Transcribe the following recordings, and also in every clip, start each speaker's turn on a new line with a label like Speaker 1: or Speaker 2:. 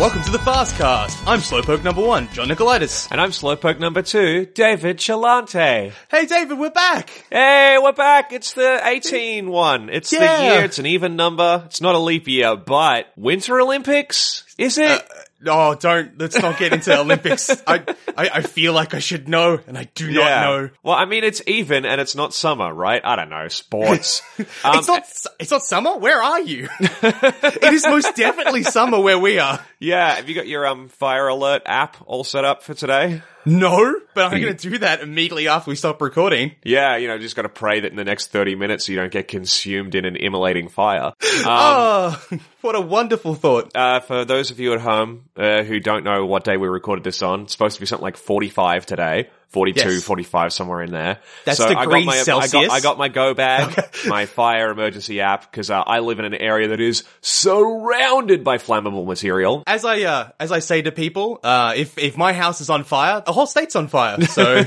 Speaker 1: Welcome to the Fastcast. I'm Slowpoke number 1, John Nicolaitis.
Speaker 2: And I'm Slowpoke number 2, David Chalante.
Speaker 1: Hey David, we're back!
Speaker 2: Hey, we're back. It's the 18 one. It's the year. It's an even number. It's not a leap year, but Winter Olympics? Is it?
Speaker 1: No, let's not get into Olympics. I feel like I should know, and I do not know.
Speaker 2: Well, I mean, it's even, and it's not summer, right? I don't know, sports.
Speaker 1: It's not summer? Where are you? It is most definitely summer where we are.
Speaker 2: Yeah, have you got your Fire Alert app all set up for today?
Speaker 1: No, but I'm going to do that immediately after we stop recording.
Speaker 2: Yeah, just got to pray that in the next 30 minutes you don't get consumed in an immolating fire.
Speaker 1: What a wonderful thought.
Speaker 2: For those of you at home who don't know what day we recorded this on, it's supposed to be something like 45 today. 42, yes. 45, somewhere in there.
Speaker 1: That's degrees Celsius.
Speaker 2: I got my Go Bag, my fire emergency app, because I live in an area that is surrounded by flammable material.
Speaker 1: As I say to people, if my house is on fire, the whole state's on fire. So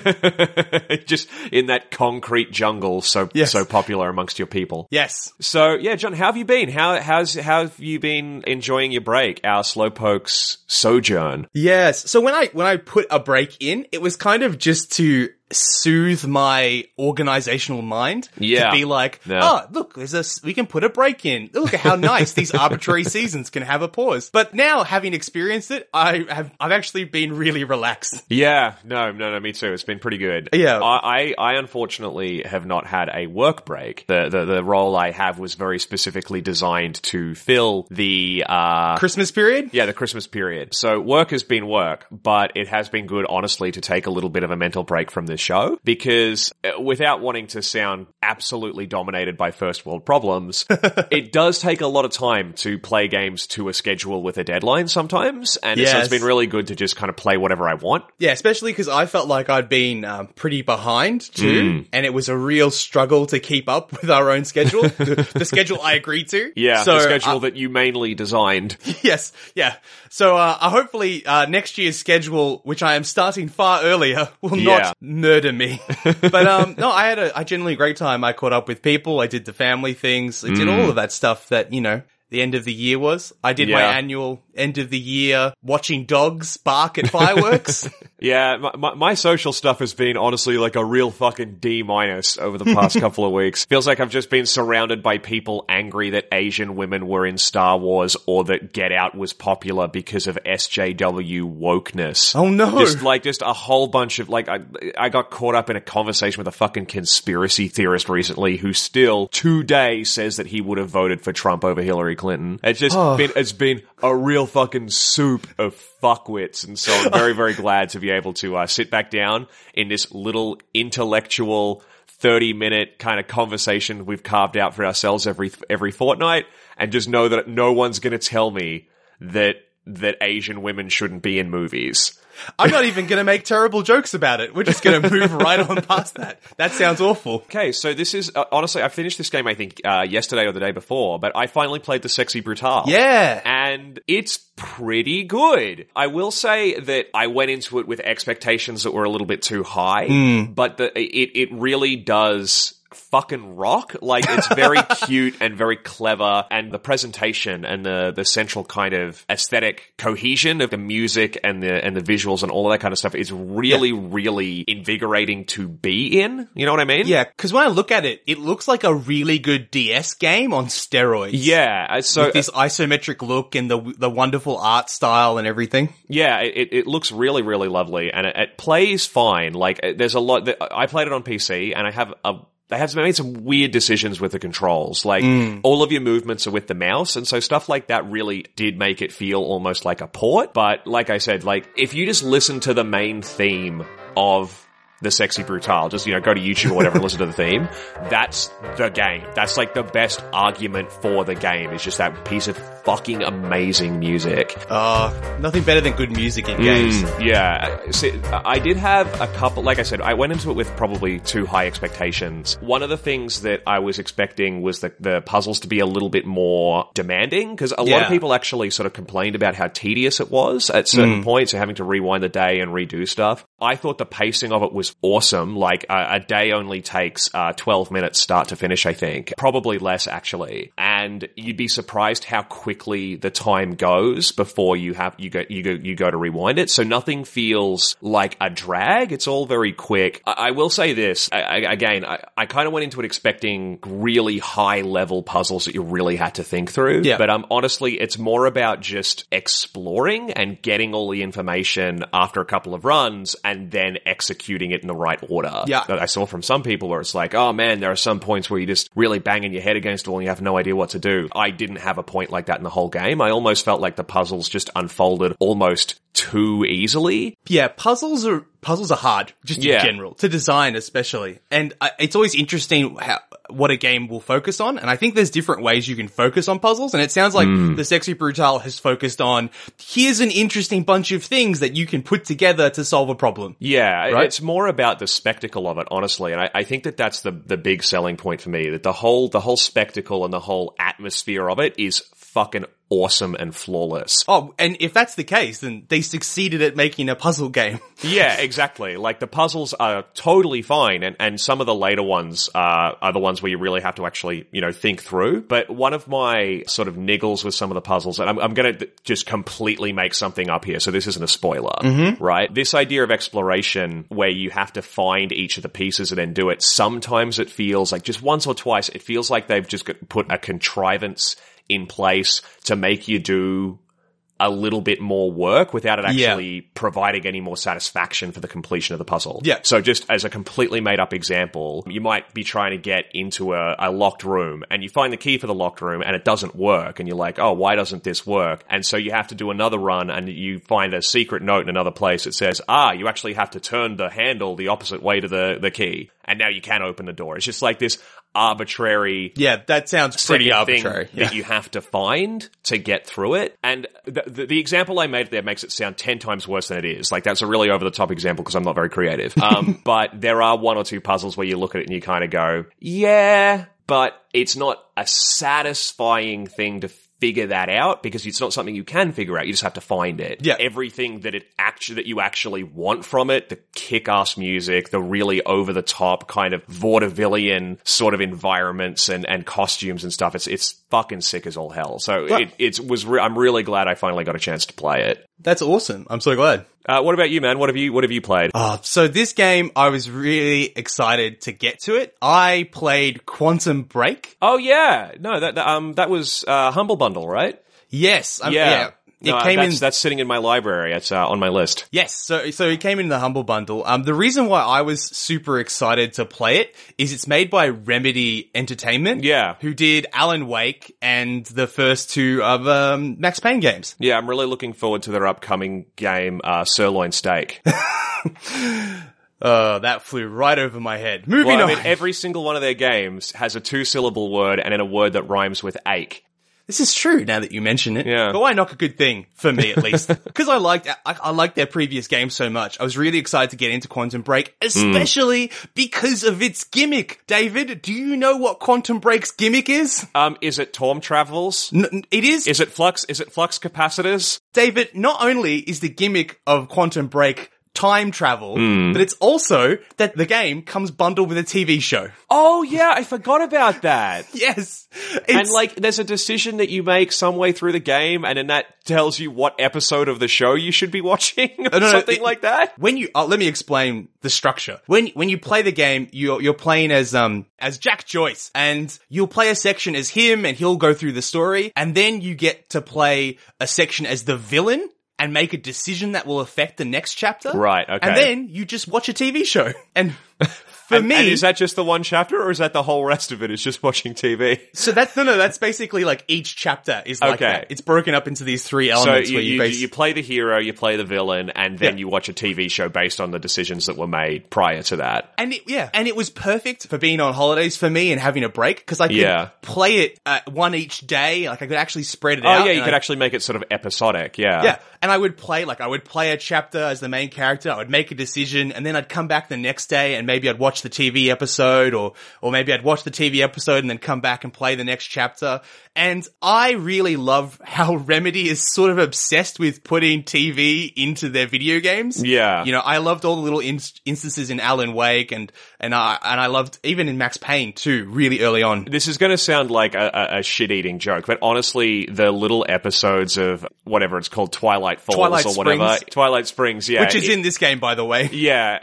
Speaker 2: just in that concrete jungle, so popular amongst your people.
Speaker 1: Yes.
Speaker 2: So yeah, John, how have you been? How have you been enjoying your break? Our Slowpoke's sojourn.
Speaker 1: Yes. So when I put a break in, it was kind of just to soothe my organizational mind.
Speaker 2: Yeah.
Speaker 1: To be like, look, we can put a break in. Look at how nice these arbitrary seasons can have a pause. But now, having experienced it, I've actually been really relaxed.
Speaker 2: Yeah. No, me too. It's been pretty good.
Speaker 1: Yeah.
Speaker 2: I unfortunately have not had a work break. The role I have was very specifically designed to fill the
Speaker 1: Christmas period?
Speaker 2: Yeah, the Christmas period. So work has been work, but it has been good, honestly, to take a little bit of a mental break from this show, because without wanting to sound absolutely dominated by first world problems, it does take a lot of time to play games to a schedule with a deadline sometimes, and so it's been really good to just kind of play whatever I want.
Speaker 1: Yeah, especially because I felt like I'd been pretty behind too, and it was a real struggle to keep up with our own schedule, the schedule I agreed to.
Speaker 2: Yeah, so, the schedule that you mainly designed.
Speaker 1: Yes, yeah. So hopefully next year's schedule, which I am starting far earlier, will not murder me. But no, I had a genuinely great time. I caught up with people. I did the family things. I did all of that stuff that, the end of the year was. I did my annual end of the year watching dogs bark at fireworks.
Speaker 2: Yeah, my social stuff has been honestly like a real fucking D- over the past couple of weeks. Feels like I've just been surrounded by people angry that Asian women were in Star Wars or that Get Out was popular because of SJW wokeness.
Speaker 1: Oh no.
Speaker 2: Just a whole bunch of I got caught up in a conversation with a fucking conspiracy theorist recently who still today says that he would have voted for Trump over Hillary Clinton. It's been a real fucking soup of fuckwits, and so I'm very, very glad to be able to sit back down in this little intellectual 30-minute kind of conversation we've carved out for ourselves every fortnight, and just know that no one's going to tell me that Asian women shouldn't be in movies.
Speaker 1: I'm not even going to make terrible jokes about it. We're just going to move right on past that. That sounds awful.
Speaker 2: Okay, so this is, honestly, I finished this game, I think, yesterday or the day before, but I finally played the Sexy Brutale.
Speaker 1: Yeah.
Speaker 2: And it's pretty good. I will say that I went into it with expectations that were a little bit too high, but it really does fucking rock. Like, it's very cute and very clever, and the presentation and the central kind of aesthetic cohesion of the music and the visuals and all of that kind of stuff is really, really invigorating to be in. You know what I mean?
Speaker 1: Yeah, because when I look at it, it looks like a really good DS game on steroids.
Speaker 2: Yeah, so
Speaker 1: with this isometric look and the wonderful art style and everything.
Speaker 2: Yeah, it looks really, really lovely, and it plays fine. Like, there's a lot that I played it on PC, and they have made some weird decisions with the controls. Like, all of your movements are with the mouse, and so stuff like that really did make it feel almost like a port. But like I said, if you just listen to the main theme of the Sexy Brutale, just, go to YouTube or whatever and listen to the theme, that's the game. That's like the best argument for the game. It's just that piece of fucking amazing music.
Speaker 1: Nothing better than good music in games.
Speaker 2: Yeah. See, I did have a couple, like I said, I went into it with probably too high expectations. One of the things that I was expecting was the puzzles to be a little bit more demanding, because a lot of people actually sort of complained about how tedious it was at certain points, and having to rewind the day and redo stuff. I thought the pacing of it was awesome. Like a day only takes 12 minutes start to finish, I think. Probably less, actually. And you'd be surprised how quickly the time goes before you go to rewind it. So nothing feels like a drag. It's all very quick. I will say this, I kind of went into it expecting really high level puzzles that you really had to think through.
Speaker 1: Yeah.
Speaker 2: But honestly, it's more about just exploring and getting all the information after a couple of runs and then executing it in the right order.
Speaker 1: Yeah.
Speaker 2: I saw from some people where it's like, oh man, there are some points where you just really banging your head against the wall and you have no idea what to do. I didn't have a point like that in the whole game. I almost felt like the puzzles just unfolded almost too easily.
Speaker 1: Yeah, puzzles are hard, just in general, to design especially. And it's always interesting what a game will focus on. And I think there's different ways you can focus on puzzles. And it sounds like the Sexy Brutale has focused on, here's an interesting bunch of things that you can put together to solve a problem.
Speaker 2: Yeah,
Speaker 1: right?
Speaker 2: It's more about the spectacle of it, honestly. And I think that that's the big selling point for me, that the whole spectacle and the whole atmosphere of it is fucking awesome and flawless.
Speaker 1: Oh, and if that's the case, then they succeeded at making a puzzle game.
Speaker 2: Yeah, exactly. Like, the puzzles are totally fine, and some of the later ones are the ones where you really have to actually, think through. But one of my sort of niggles with some of the puzzles, and I'm going to just completely make something up here, so this isn't a spoiler, right? This idea of exploration where you have to find each of the pieces and then do it, sometimes it feels like, just once or twice, it feels like they've just put a contrivance in place to make you do a little bit more work without it actually providing any more satisfaction for the completion of the puzzle.
Speaker 1: Yeah.
Speaker 2: So just as a completely made up example, you might be trying to get into a locked room and you find the key for the locked room and it doesn't work and you're like, oh, why doesn't this work? And so you have to do another run and you find a secret note in another place that says, you actually have to turn the handle the opposite way to the key. And now you can open the door. It's just like this arbitrary.
Speaker 1: Yeah, that sounds pretty arbitrary.
Speaker 2: That you have to find to get through it. And the example I made there makes it sound 10 times worse than it is. Like, that's a really over the top example because I'm not very creative. But there are one or two puzzles where you look at it and you kind of go, yeah, but it's not a satisfying thing to figure that out because it's not something you can figure out. You just have to find it.
Speaker 1: Yeah.
Speaker 2: Everything that you actually want from it, the kick-ass music, the really over-the-top kind of vaudevillian sort of environments and costumes and stuff, it's fucking sick as all hell. So I'm really glad I finally got a chance to play it.
Speaker 1: That's awesome. I'm so glad.
Speaker 2: What about you, man? What have you played?
Speaker 1: So this game, I was really excited to get to it. I played Quantum Break.
Speaker 2: Oh yeah, no, that was Humble Bundle, right?
Speaker 1: Yes, yeah.
Speaker 2: That's sitting in my library. It's on my list.
Speaker 1: Yes, so it came in the Humble Bundle. The reason why I was super excited to play it is it's made by Remedy Entertainment.
Speaker 2: Yeah.
Speaker 1: Who did Alan Wake and the first two of Max Payne games.
Speaker 2: Yeah, I'm really looking forward to their upcoming game, Sirloin Steak.
Speaker 1: That flew right over my head. Moving on.
Speaker 2: Every single one of their games has a 2-syllable word and then a word that rhymes with ache.
Speaker 1: This is true now that you mention it.
Speaker 2: Yeah.
Speaker 1: But why knock a good thing, for me at least? Because I liked their previous game so much. I was really excited to get into Quantum Break, especially because of its gimmick. David, do you know what Quantum Break's gimmick is?
Speaker 2: Is it Torm Travels?
Speaker 1: It is.
Speaker 2: Is it flux capacitors?
Speaker 1: David, not only is the gimmick of Quantum Break time travel, but it's also that the game comes bundled with a TV show.
Speaker 2: Oh yeah, I forgot about that.
Speaker 1: Yes.
Speaker 2: And there's a decision that you make some way through the game and then that tells you what episode of the show you should be watching or something like that.
Speaker 1: When you, let me explain the structure. When you play the game, you're playing as Jack Joyce and you'll play a section as him and he'll go through the story and then you get to play a section as the villain and make a decision that will affect the next chapter.
Speaker 2: Right, okay.
Speaker 1: And then you just watch a TV show. And for me...
Speaker 2: And is that just the one chapter, or is that the whole rest of it is just watching TV?
Speaker 1: So that's basically like each chapter is like that. It's broken up into these three elements
Speaker 2: so
Speaker 1: where you
Speaker 2: play the hero, you play the villain, and then you watch a TV show based on the decisions that were made prior to that.
Speaker 1: And it was perfect for being on holidays for me and having a break, because I could play it one each day. Like I could actually spread it out.
Speaker 2: Oh yeah, you could actually make it sort of episodic, Yeah.
Speaker 1: And I would play a chapter as the main character, I would make a decision, and then I'd come back the next day and maybe I'd watch the TV episode or maybe I'd watch the TV episode and then come back and play the next chapter. And I really love how Remedy is sort of obsessed with putting TV into their video games.
Speaker 2: Yeah.
Speaker 1: You know, I loved all the little instances in Alan Wake and I loved even in Max Payne too, really early on.
Speaker 2: This is going to sound like a shit-eating joke, but honestly, the little episodes of whatever it's called, Twilight Falls or whatever. Twilight Springs, yeah.
Speaker 1: Which is in this game, by the way.
Speaker 2: Yeah,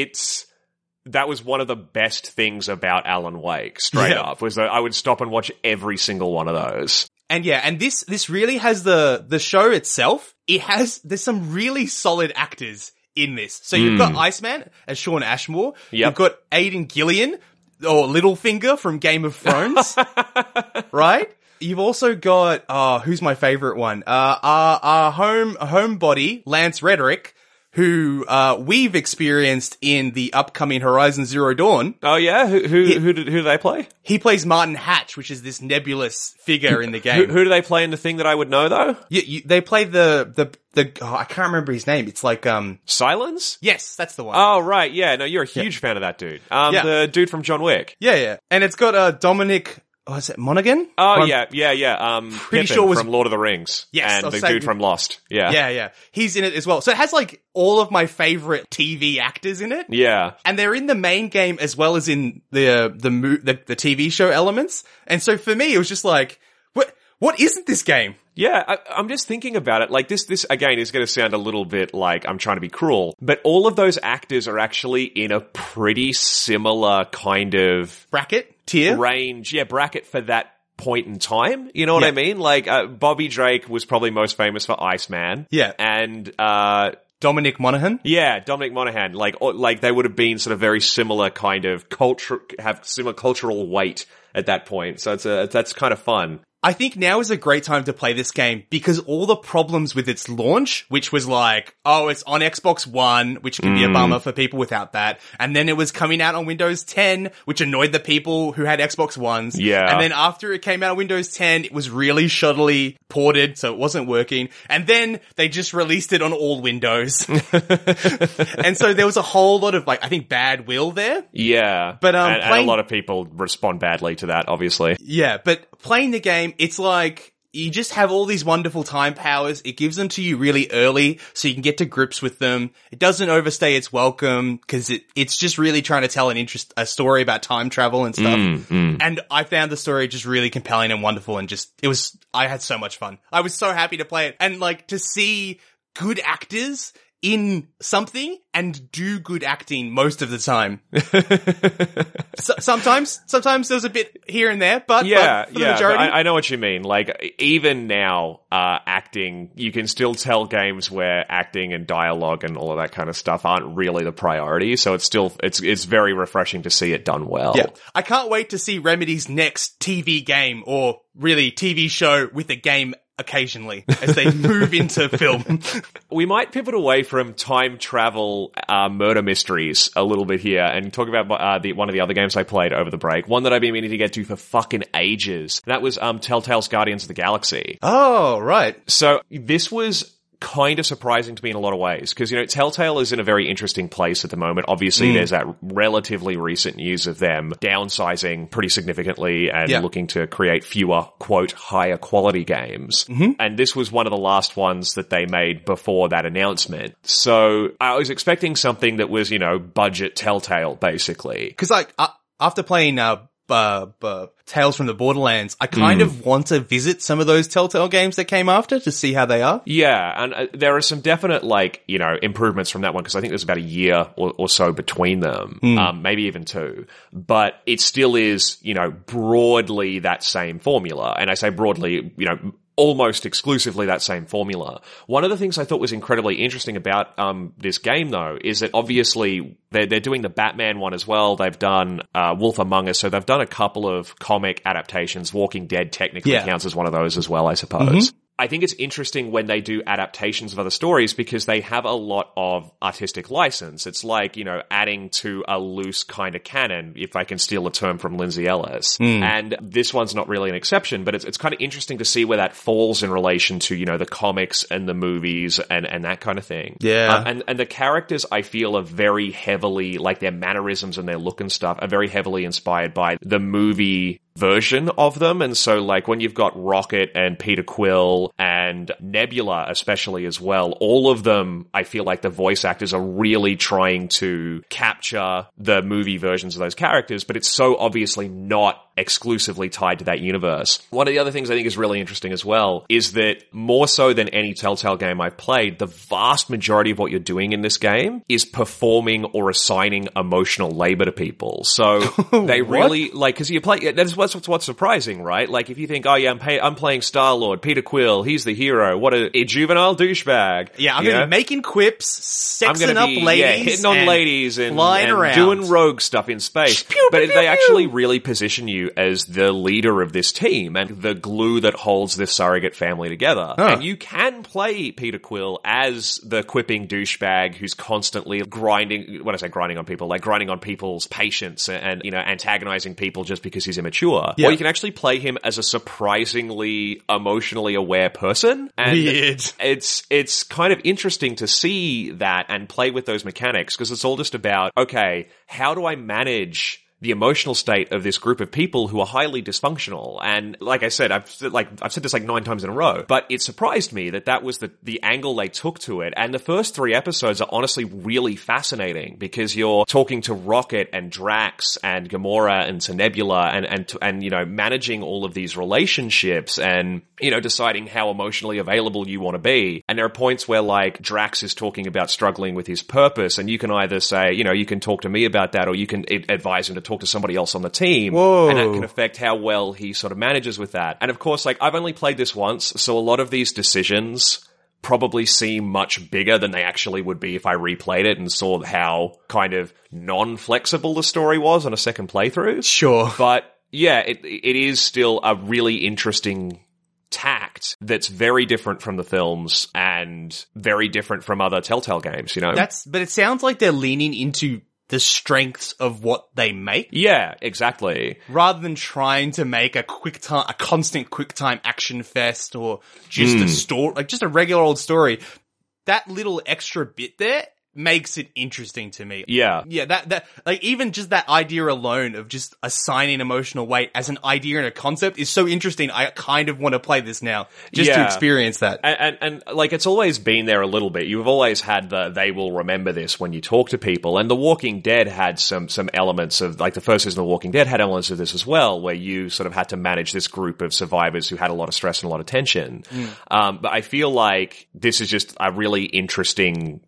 Speaker 2: that was one of the best things about Alan Wake, straight up, was that I would stop and watch every single one of those.
Speaker 1: And yeah, and this really has the show itself. There's some really solid actors in this. So you've got Iceman as Sean Ashmore.
Speaker 2: Yep.
Speaker 1: You've got Aidan Gillian, or Littlefinger from Game of Thrones. Right? You've also got, who's my favorite one? Our homebody, Lance Reddick, who we've experienced in the upcoming Horizon Zero Dawn.
Speaker 2: Oh yeah? Who do they play?
Speaker 1: He plays Martin Hatch, which is this nebulous figure in the game.
Speaker 2: Who do they play in the thing that I would know though?
Speaker 1: They play the I can't remember his name. It's like,
Speaker 2: Silence?
Speaker 1: Yes, that's the one.
Speaker 2: Oh, right. Yeah. No, you're a huge fan of that dude. The dude from John Wick.
Speaker 1: Yeah. And it's got, Dominic, is it Monaghan?
Speaker 2: Oh, yeah.
Speaker 1: Pretty
Speaker 2: Pippin
Speaker 1: sure was
Speaker 2: from Lord of the Rings.
Speaker 1: Yes.
Speaker 2: And the dude from Lost. Yeah.
Speaker 1: Yeah. He's in it as well. So it has like all of my favorite TV actors in it.
Speaker 2: Yeah.
Speaker 1: And they're in the main game as well as in the TV show elements. And so for me, it was just like, what isn't this game?
Speaker 2: Yeah, I'm just thinking about it. Like this again is going to sound a little bit like I'm trying to be cruel, but all of those actors are actually in a pretty similar kind of
Speaker 1: tier
Speaker 2: range. Yeah, bracket for that point in time. You know what I mean? Like Bobby Drake was probably most famous for Iceman.
Speaker 1: Yeah,
Speaker 2: and
Speaker 1: Dominic Monaghan.
Speaker 2: Yeah, Dominic Monaghan. Like they would have been sort of very similar kind of have similar cultural weight at that point. So that's kind of fun.
Speaker 1: I think now is a great time to play this game because all the problems with its launch, which was like, it's on Xbox One, which can be a bummer for people without that. And then it was coming out on Windows 10, which annoyed the people who had Xbox Ones.
Speaker 2: Yeah.
Speaker 1: And then after it came out on Windows 10, it was really shoddily ported, so it wasn't working. And then they just released it on all Windows. And so there was a whole lot of I think bad will there.
Speaker 2: Yeah.
Speaker 1: But,
Speaker 2: and a lot of people respond badly to that, obviously.
Speaker 1: Yeah, but playing the game, it's like you just have all these wonderful time powers. It gives them to you really early so you can get to grips with them. It doesn't overstay its welcome because it's just really trying to tell a story about time travel and stuff. And I found the story just really compelling and wonderful and I had so much fun. I was so happy to play it and to see good actors in something and do good acting most of the time. Sometimes there's a bit here and there, but for the majority.
Speaker 2: I know what you mean. Like, even now, acting, you can still tell games where acting and dialogue and all of that kind of stuff aren't really the priority. So it's very refreshing to see it done well.
Speaker 1: Yeah. I can't wait to see Remedy's next TV game or really TV show with a game occasionally as they move into film.
Speaker 2: We might pivot away from time travel murder mysteries a little bit here and talk about one of the other games I played over the break. One that I've been meaning to get to for fucking ages. That was Telltale's Guardians of the Galaxy.
Speaker 1: Oh, right.
Speaker 2: So this was kind of surprising to me in a lot of ways because, Telltale is in a very interesting place at the moment. Obviously, there's that relatively recent news of them downsizing pretty significantly and looking to create fewer, quote, higher quality games. And this was one of the last ones that they made before that announcement. So I was expecting something that was, budget Telltale, basically.
Speaker 1: Because, after playing Tales from the Borderlands, I kind of want to visit some of those Telltale games that came after to see how they are.
Speaker 2: Yeah, and there are some definite, improvements from that one, because I think there's about a year or so between them, maybe even 2. But it still is, broadly that same formula. And I say broadly, almost exclusively that same formula. One of the things I thought was incredibly interesting about this game, though, is that obviously they're doing the Batman one as well. They've done Wolf Among Us, so they've done a couple of comic adaptations. Walking Dead technically counts as one of those as well, I suppose. I think it's interesting when they do adaptations of other stories because they have a lot of artistic license. It's like, adding to a loose kind of canon, if I can steal a term from Lindsay Ellis. And this one's not really an exception, but it's kind of interesting to see where that falls in relation to, the comics and the movies and that kind of thing.
Speaker 1: Yeah.
Speaker 2: And the characters, I feel, are very heavily, like their mannerisms and their look and stuff, are very heavily inspired by the movie version of them. And so, like, when you've got Rocket and Peter Quill and Nebula especially as well, all of them, I feel like the voice actors are really trying to capture the movie versions of those characters, but it's so obviously not exclusively tied to that universe. One of the other things I think is really interesting as well is that more so than any Telltale game I've played, the vast majority of what you're doing in this game is performing or assigning emotional labor to people. So they really, like, because you play, that's what's surprising, right? Like, if you think, oh yeah, I'm playing Star-Lord, Peter Quill, he's the hero, what a juvenile douchebag.
Speaker 1: Yeah, I'm gonna be making quips, sexing up ladies,
Speaker 2: hitting on ladies and
Speaker 1: around,
Speaker 2: doing rogue stuff in space. But they actually really position you as the leader of this team and the glue that holds this surrogate family together. And you can play Peter Quill as the quipping douchebag who's constantly grinding on people, like grinding on people's patience and antagonizing people just because he's immature. Yeah. Or you can actually play him as a surprisingly emotionally aware person. And
Speaker 1: weird.
Speaker 2: It's kind of interesting to see that and play with those mechanics because it's all just about, okay, how do I manage the emotional state of this group of people who are highly dysfunctional? And like I said, I've said this like 9 times in a row, but it surprised me that was the angle they took to it. And the first 3 episodes are honestly really fascinating because you're talking to Rocket and Drax and Gamora and to Nebula and managing all of these relationships and, deciding how emotionally available you want to be. And there are points where, like, Drax is talking about struggling with his purpose, and you can either say, you can talk to me about that, or you can advise him to talk to somebody else on the team.
Speaker 1: Whoa.
Speaker 2: And that can affect how well he sort of manages with that. And of course, like, I've only played this once, so a lot of these decisions probably seem much bigger than they actually would be if I replayed it and saw how kind of non-flexible the story was on a second playthrough.
Speaker 1: Sure.
Speaker 2: But yeah, it is still a really interesting tact that's very different from the films and very different from other Telltale games,
Speaker 1: But it sounds like they're leaning into the strengths of what they make.
Speaker 2: Yeah, exactly.
Speaker 1: Rather than trying to make a constant QuickTime action fest or just a story, like just a regular old story. That little extra bit there makes it interesting to me.
Speaker 2: Yeah.
Speaker 1: Yeah, that like even just that idea alone of just assigning emotional weight as an idea and a concept is so interesting. I kind of want to play this now just to experience that.
Speaker 2: And like, it's always been there a little bit. You've always had they will remember this when you talk to people. And The Walking Dead had some elements of, like, the first season of The Walking Dead had elements of this as well, where you sort of had to manage this group of survivors who had a lot of stress and a lot of tension. But I feel like this is just a really interesting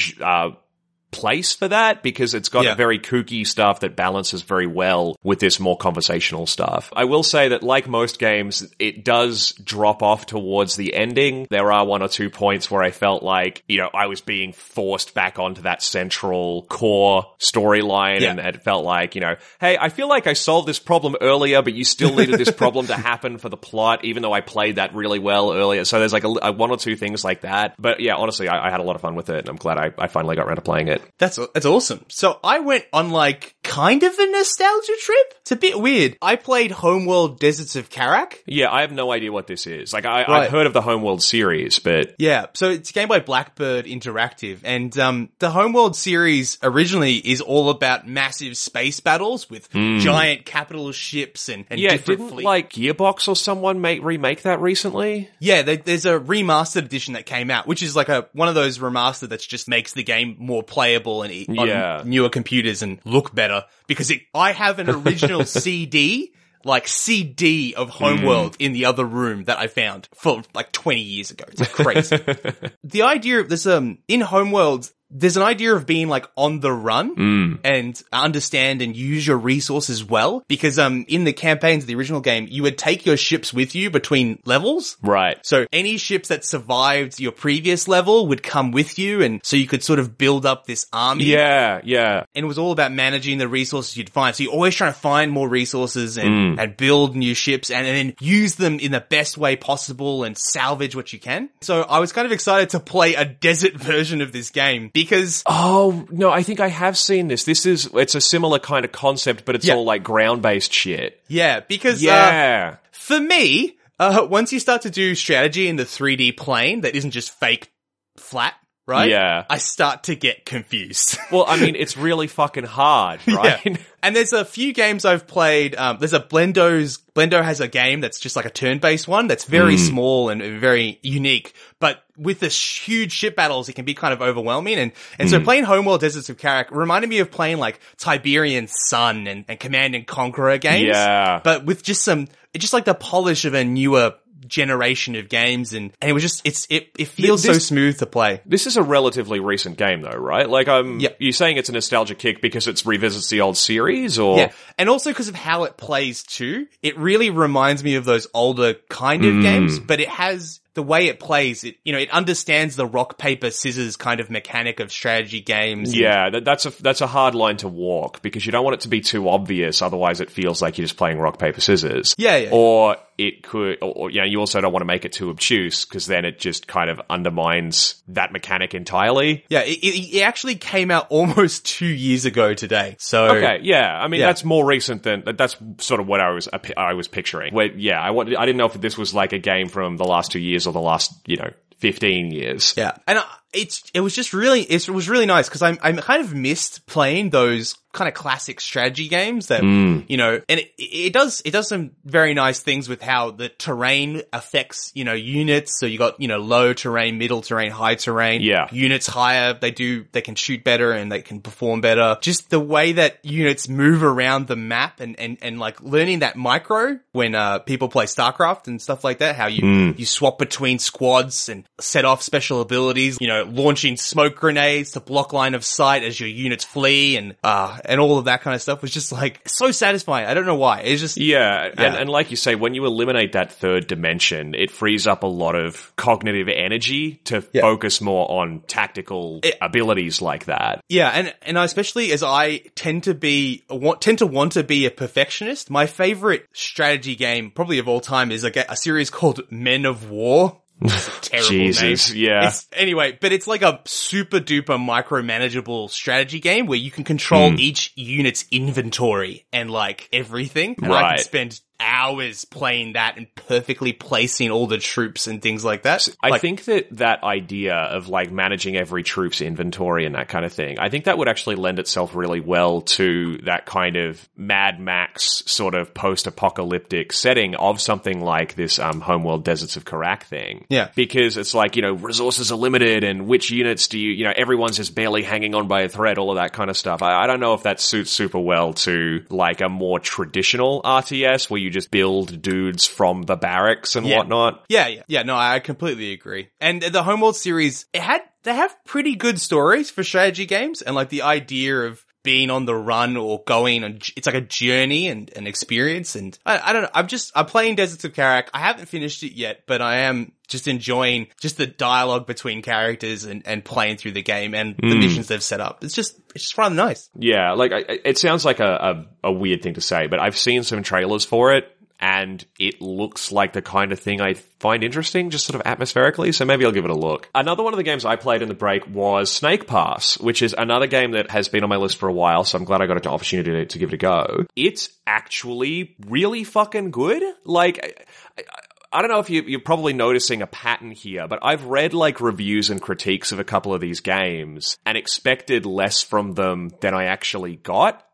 Speaker 2: place for that because it's got very kooky stuff that balances very well with this more conversational stuff. I will say that, like most games, it does drop off towards the ending. There are 1 or 2 points where I felt like, I was being forced back onto that central core storyline and it felt like, hey, I feel like I solved this problem earlier, but you still needed this problem to happen for the plot, even though I played that really well earlier. So there's like a 1 or 2 things like that. But yeah, honestly, I had a lot of fun with it and I'm glad I finally got around to playing it.
Speaker 1: That's awesome. So I went on like kind of a nostalgia trip. It's a bit weird. I played Homeworld Deserts of Karak.
Speaker 2: Yeah, I have no idea what this is. Like, I've heard of the Homeworld series, but...
Speaker 1: Yeah, so it's a game by Blackbird Interactive, and the Homeworld series originally is all about massive space battles with giant capital ships and different fleets.
Speaker 2: Like, Gearbox or someone remake that recently?
Speaker 1: Yeah, there's a remastered edition that came out, which is like one of those remastered that just makes the game more playable and on newer computers and look better, because I have an original CD of Homeworld in the other room that I found for like 20 years ago. It's crazy. The idea of this, in Homeworld, there's an idea of being like on the run and understand and use your resources well, because in the campaigns of the original game, you would take your ships with you between levels.
Speaker 2: Right.
Speaker 1: So any ships that survived your previous level would come with you, and so you could sort of build up this army.
Speaker 2: Yeah, yeah.
Speaker 1: And it was all about managing the resources you'd find. So you're always trying to find more resources and build new ships and then use them in the best way possible and salvage what you can. So I was kind of excited to play a desert version of this game because...
Speaker 2: Oh, no, I think I have seen this. It's a similar kind of concept, but it's all like ground-based shit.
Speaker 1: Yeah, because for me, once you start to do strategy in the 3D plane that isn't just fake flat, right?
Speaker 2: Yeah.
Speaker 1: I start to get confused.
Speaker 2: Well, I mean, it's really fucking hard, right?
Speaker 1: Yeah. And there's a few games I've played. There's a Blendo has a game that's just like a turn-based one that's very small and very unique. But with the huge ship battles, it can be kind of overwhelming. And so playing Homeworld Deserts of Karak reminded me of playing like Tiberian Sun and Command and Conqueror games.
Speaker 2: Yeah.
Speaker 1: But with just like the polish of a newer generation of games, and it was just it feels so smooth to play.
Speaker 2: This is a relatively recent game though, right? Like you're saying it's a nostalgia kick because it revisits the old series, or
Speaker 1: and also because of how it plays too. It really reminds me of those older kind of games, but it has the way it plays, it understands the rock, paper, scissors kind of mechanic of strategy games.
Speaker 2: Yeah, that's a hard line to walk because you don't want it to be too obvious, otherwise it feels like you're just playing rock, paper, scissors.
Speaker 1: Yeah.
Speaker 2: Or it could, or you also don't want to make it too obtuse because then it just kind of undermines that mechanic entirely.
Speaker 1: Yeah, it actually came out almost 2 years ago today. So
Speaker 2: okay, yeah, I mean that's more recent than that's sort of what I was picturing. Where I didn't know if this was like a game from the last 2 years or the last 15 years.
Speaker 1: Yeah, and it was really nice because I kind of missed playing those kind of classic strategy games that, and it does some very nice things with how the terrain affects, units. So you got, low terrain, middle terrain, high terrain.
Speaker 2: Yeah.
Speaker 1: Units higher, they can shoot better and they can perform better. Just the way that units move around the map and like learning that micro when, people play StarCraft and stuff like that, how you swap between squads and set off special abilities, launching smoke grenades to block line of sight as your units flee and all of that kind of stuff was just like so satisfying. I don't know why. It's just
Speaker 2: and like you say, when you eliminate that third dimension, it frees up a lot of cognitive energy to focus more on tactical abilities like that.
Speaker 1: Yeah, and especially as I tend to want to be a perfectionist. My favorite strategy game, probably of all time, is a series called Men of War. Terrible
Speaker 2: Jesus,
Speaker 1: name.
Speaker 2: yeah.
Speaker 1: Anyway, but it's like a super duper micromanageable strategy game where you can control each unit's inventory and like everything. And I can spend hours playing that and perfectly placing all the troops and things like that.
Speaker 2: I think that idea of like managing every troop's inventory and that kind of thing, I think that would actually lend itself really well to that kind of Mad Max sort of post-apocalyptic setting of something like this Homeworld Deserts of Karak thing.
Speaker 1: Yeah.
Speaker 2: Because it's like, resources are limited and which units do everyone's just barely hanging on by a thread, all of that kind of stuff. I don't know if that suits super well to like a more traditional RTS where you just build dudes from the barracks and whatnot.
Speaker 1: Yeah. No, I completely agree. And the Homeworld series, they have pretty good stories for strategy games, and like the idea of being on the run or going, and it's like a journey and an experience. And I don't know. I'm playing Deserts of Karak. I haven't finished it yet, but I am just enjoying just the dialogue between characters and playing through the game and the missions they've set up. It's just rather nice.
Speaker 2: Yeah, like it sounds like a weird thing to say, but I've seen some trailers for it. And it looks like the kind of thing I find interesting, just sort of atmospherically, so maybe I'll give it a look. Another one of the games I played in the break was Snake Pass, which is another game that has been on my list for a while, so I'm glad I got an opportunity to give it a go. It's actually really fucking good. Like, I don't know if you're probably noticing a pattern here, but I've read like reviews and critiques of a couple of these games and expected less from them than I actually got.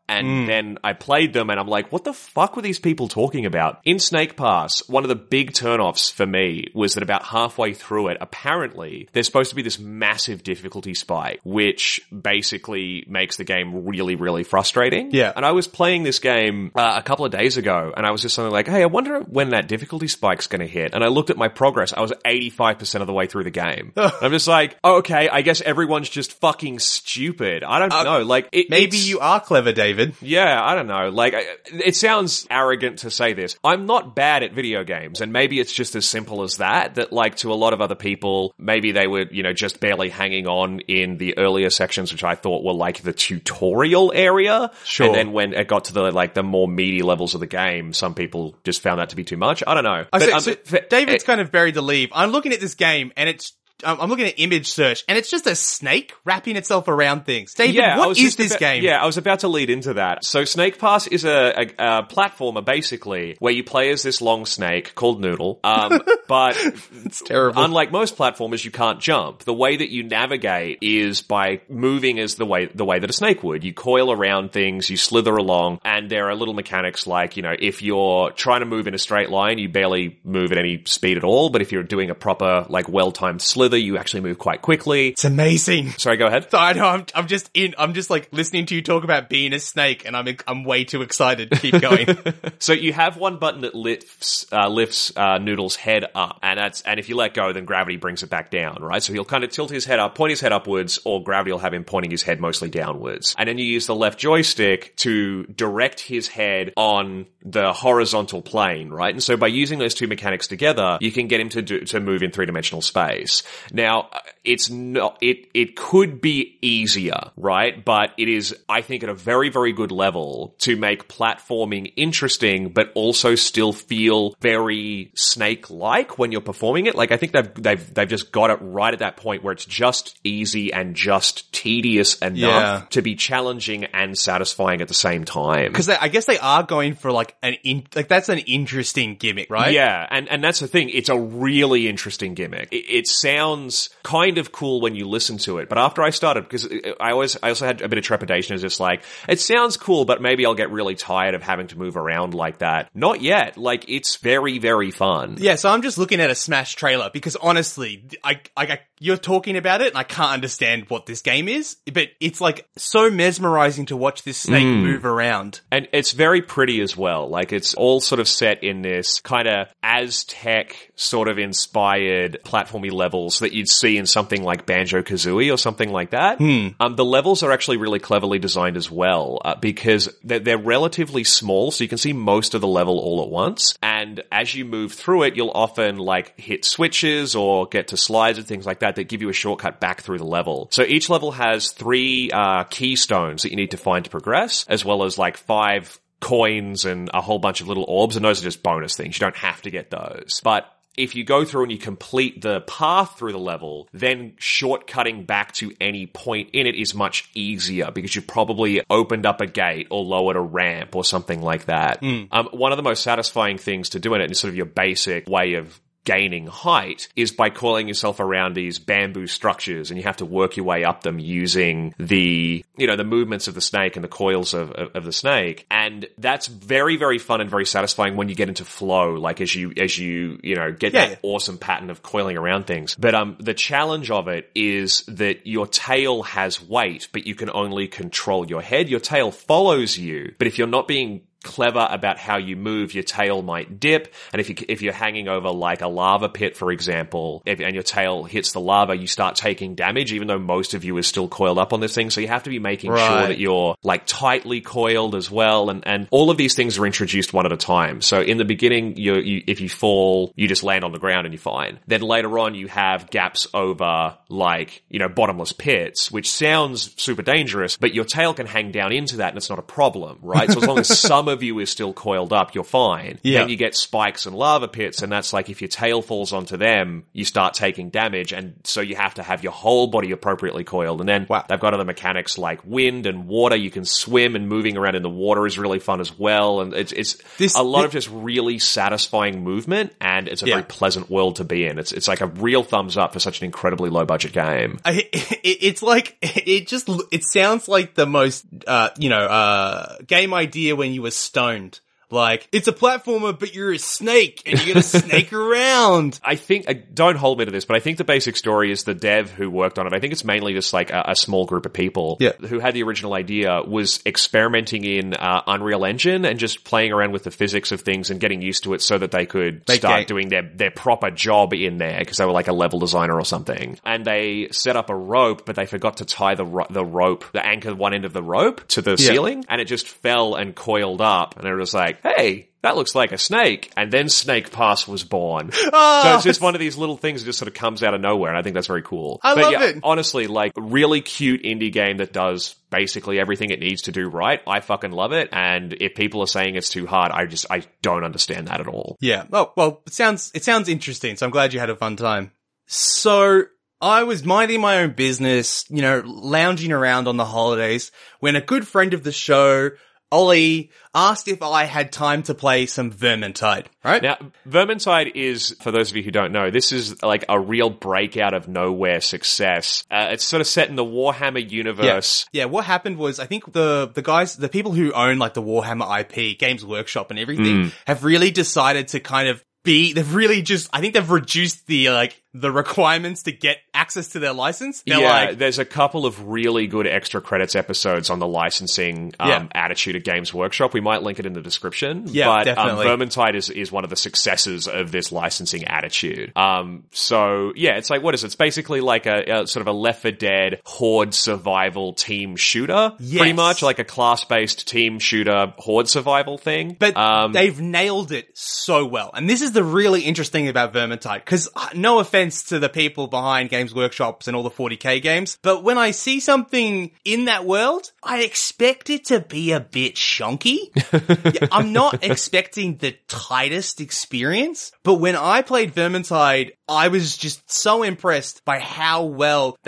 Speaker 2: And then I played them and I'm like, what the fuck were these people talking about? In Snake Pass, one of the big turnoffs for me was that about halfway through it, apparently, there's supposed to be this massive difficulty spike, which basically makes the game really, really frustrating.
Speaker 1: Yeah.
Speaker 2: And I was playing this game a couple of days ago, and I was just something like, hey, I wonder when that difficulty spike's going to hit. And I looked at my progress. I was 85% of the way through the game. I'm just like, oh, okay, I guess everyone's just fucking stupid. I don't know. Like,
Speaker 1: maybe you are clever, David.
Speaker 2: Yeah, I don't know. Like, it sounds arrogant to say this. I'm not bad at video games, and maybe it's just as simple as that, like, to a lot of other people, maybe they were, just barely hanging on in the earlier sections, which I thought were like the tutorial area.
Speaker 1: Sure.
Speaker 2: And then when it got to the more meaty levels of the game, some people just found that to be too much. I don't know.
Speaker 1: David's kind of buried the lead. I'm looking at this game, and I'm looking at image search, and it's just a snake wrapping itself around things. David, what is this game?
Speaker 2: Yeah, I was about to lead into that. So Snake Pass is a platformer, basically, where you play as this long snake called Noodle. But
Speaker 1: it's terrible.
Speaker 2: Unlike most platformers, you can't jump. The way that you navigate is by moving as the way that a snake would. You coil around things, you slither along, and there are little mechanics like, if you're trying to move in a straight line, you barely move at any speed at all. But if you're doing a proper, well-timed slither, you actually move quite quickly.
Speaker 1: It's amazing.
Speaker 2: Sorry, go ahead.
Speaker 1: So I know I'm just like listening to you talk about being a snake, and I'm way too excited. Keep going.
Speaker 2: So you have one button that lifts Noodle's head up, and if you let go, then gravity brings it back down, right? So he'll kind of tilt his head up, point his head upwards, or gravity will have him pointing his head mostly downwards. And then you use the left joystick to direct his head on the horizontal plane, right? And so by using those two mechanics together, you can get him to move in three-dimensional space. Now, it could be easier, right? But it is, I think, at a very, very good level to make platforming interesting, but also still feel very Snake-like when you're performing it. Like, I think they've just got it right at that point where it's just easy and just tedious enough to be challenging and satisfying at the same time.
Speaker 1: Because I guess they are going for that's an interesting gimmick, right?
Speaker 2: Yeah, and that's the thing. It's a really interesting gimmick. It sounds kind of cool when you listen to it, but after I started, because I also had a bit of trepidation, it's just like, it sounds cool, but maybe I'll get really tired of having to move around like that. Not yet. Like, it's very, very fun.
Speaker 1: Yeah, so I'm just looking at a Smash trailer, because honestly, you're talking about it, and I can't understand what this game is, but it's like so mesmerizing to watch this snake move around.
Speaker 2: And it's very pretty as well. Like, it's all sort of set in this kind of Aztec sort of inspired platformy levels that you'd see in something like Banjo-Kazooie or something like that. The levels are actually really cleverly designed as well, because they're relatively small, so you can see most of the level all at once. And as you move through it, you'll often hit switches or get to slides and things like that give you a shortcut back through the level. So each level has 3 keystones that you need to find to progress, as well as 5 coins and a whole bunch of little orbs, and those are just bonus things. You don't have to get those. But if you go through and you complete the path through the level, then shortcutting back to any point in it is much easier because you've probably opened up a gate or lowered a ramp or something like that. One of the most satisfying things to do in it, in sort of your basic way of gaining height, is by coiling yourself around these bamboo structures, and you have to work your way up them using the movements of the snake and the coils of the snake. And that's very, very fun and very satisfying when you get into flow, as you get that awesome pattern of coiling around things. But the challenge of it is that your tail has weight, but you can only control your head. Your tail follows you, but if you're not being clever about how you move, your tail might dip, and if you're hanging over a lava pit, for example, and your tail hits the lava, you start taking damage, even though most of you is still coiled up on this thing. So you have to be making sure that you're tightly coiled as well, and all of these things are introduced one at a time. So in the beginning, if you fall, you just land on the ground and you're fine. Then later on, you have gaps over bottomless pits, which sounds super dangerous, but your tail can hang down into that and it's not a problem, right? So as long as some of of you is still coiled up, you're fine.
Speaker 1: Yeah.
Speaker 2: Then you get spikes and lava pits, and that's like if your tail falls onto them, you start taking damage, and so you have to have your whole body appropriately coiled. And then they've got other mechanics like wind and water. You can swim, and moving around in the water is really fun as well. And it's a lot of just really satisfying movement, and it's a very pleasant world to be in. It's like a real thumbs up for such an incredibly low budget game.
Speaker 1: It's like, it sounds like the most, game idea when you were stoned. Like, it's a platformer, but you're a snake, and you're gonna snake around.
Speaker 2: I think, don't hold me to this, but I think the basic story is the dev who worked on it, I think it's mainly just like a small group of people who had the original idea, was experimenting in Unreal Engine and just playing around with the physics of things and getting used to it so that they could start doing their proper job in there, because they were like a level designer or something. And they set up a rope, but they forgot to tie the rope, the anchor one end of the rope to the ceiling, and it just fell and coiled up, and it was like, hey, that looks like a snake. And then Snake Pass was born.
Speaker 1: Oh,
Speaker 2: so it's just one of these little things that just sort of comes out of nowhere, and I think that's very cool.
Speaker 1: I love it.
Speaker 2: Honestly, like, really cute indie game that does basically everything it needs to do right. I fucking love it, and if people are saying it's too hard, I don't understand that at all.
Speaker 1: Yeah. Oh, well, it sounds interesting, so I'm glad you had a fun time. So, I was minding my own business, lounging around on the holidays, when a good friend of the show, Ollie, asked if I had time to play some Vermintide, right?
Speaker 2: Now, Vermintide is, for those of you who don't know, this is like a real breakout of nowhere success. It's sort of set in the Warhammer universe.
Speaker 1: Yeah, what happened was, I think the people who own like the Warhammer IP, Games Workshop and everything, have really decided to kind of I think they've reduced the requirements to get access to their license.
Speaker 2: There's a couple of really good extra credits episodes on the licensing attitude at Games Workshop. We might link it in the description.
Speaker 1: Yeah,
Speaker 2: but,
Speaker 1: definitely.
Speaker 2: Vermintide is one of the successes of this licensing attitude. It's like, what is it? It's basically like a sort of a Left 4 Dead horde survival team shooter.
Speaker 1: Yes.
Speaker 2: Pretty much like a class-based team shooter horde survival thing.
Speaker 1: But they've nailed it so well. And this is the really interesting thing about Vermintide, because no offense to the people behind Games Workshops and all the 40k games, but when I see something in that world, I expect it to be a bit shonky. I'm not expecting the tightest experience, but when I played Vermintide, I was just so impressed by how well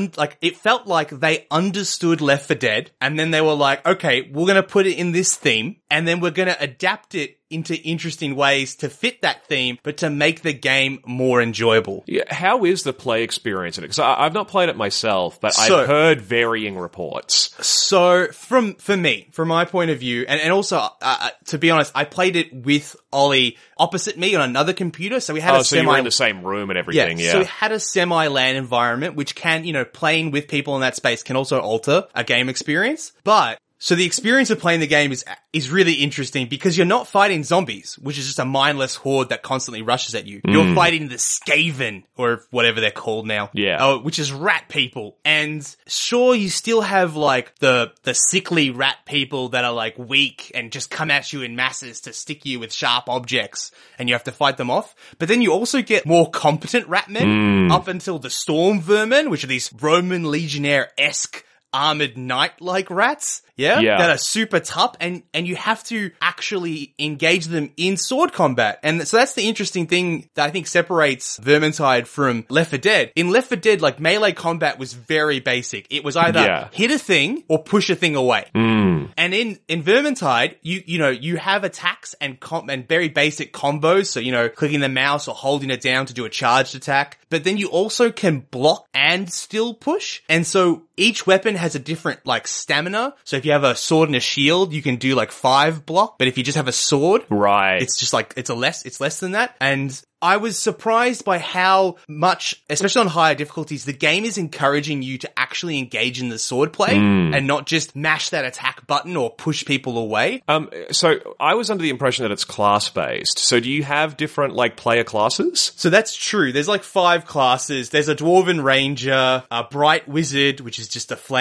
Speaker 1: it felt like they understood Left 4 Dead, and then they were like, okay, we're gonna put it in this theme, and then we're gonna adapt it into interesting ways to fit that theme, but to make the game more enjoyable.
Speaker 2: Yeah, how is the play experience in it? Because I've not played it myself, but I've heard varying reports.
Speaker 1: So, from my point of view, and also, to be honest, I played it with Ollie opposite me on another computer, so we had
Speaker 2: so you were in the same room and everything, yeah.
Speaker 1: So we had a semi-LAN environment, which can, playing with people in that space can also alter a game experience, but so the experience of playing the game is really interesting because you're not fighting zombies, which is just a mindless horde that constantly rushes at you. You're fighting the Skaven, or whatever they're called now.
Speaker 2: Yeah.
Speaker 1: Which is rat people. And sure, you still have like the sickly rat people that are like weak and just come at you in masses to stick you with sharp objects, and you have to fight them off. But then you also get more competent rat men up until the Storm Vermin, which are these Roman Legionnaire-esque armored knight-like rats, that are super tough, and you have to actually engage them in sword combat. And so that's the interesting thing that I think separates Vermintide from Left 4 Dead. In Left 4 Dead, like, melee combat was very basic. It was either hit a thing or push a thing away. And in Vermintide, you have attacks and very basic combos, so, clicking the mouse or holding it down to do a charged attack, but then you also can block and still push. And so each weapon has a different, like, stamina. So if you have a sword and a shield, you can do, like, 5 block. But if you just have a sword,
Speaker 2: right,
Speaker 1: it's just like, it's less than that. And I was surprised by how much, especially on higher difficulties, the game is encouraging you to actually engage in the sword play and not just mash that attack button or push people away.
Speaker 2: So I was under the impression that it's class-based. So do you have different, like, player classes?
Speaker 1: So that's true. There's like 5 classes. There's a Dwarven Ranger, a Bright Wizard, which is just a flame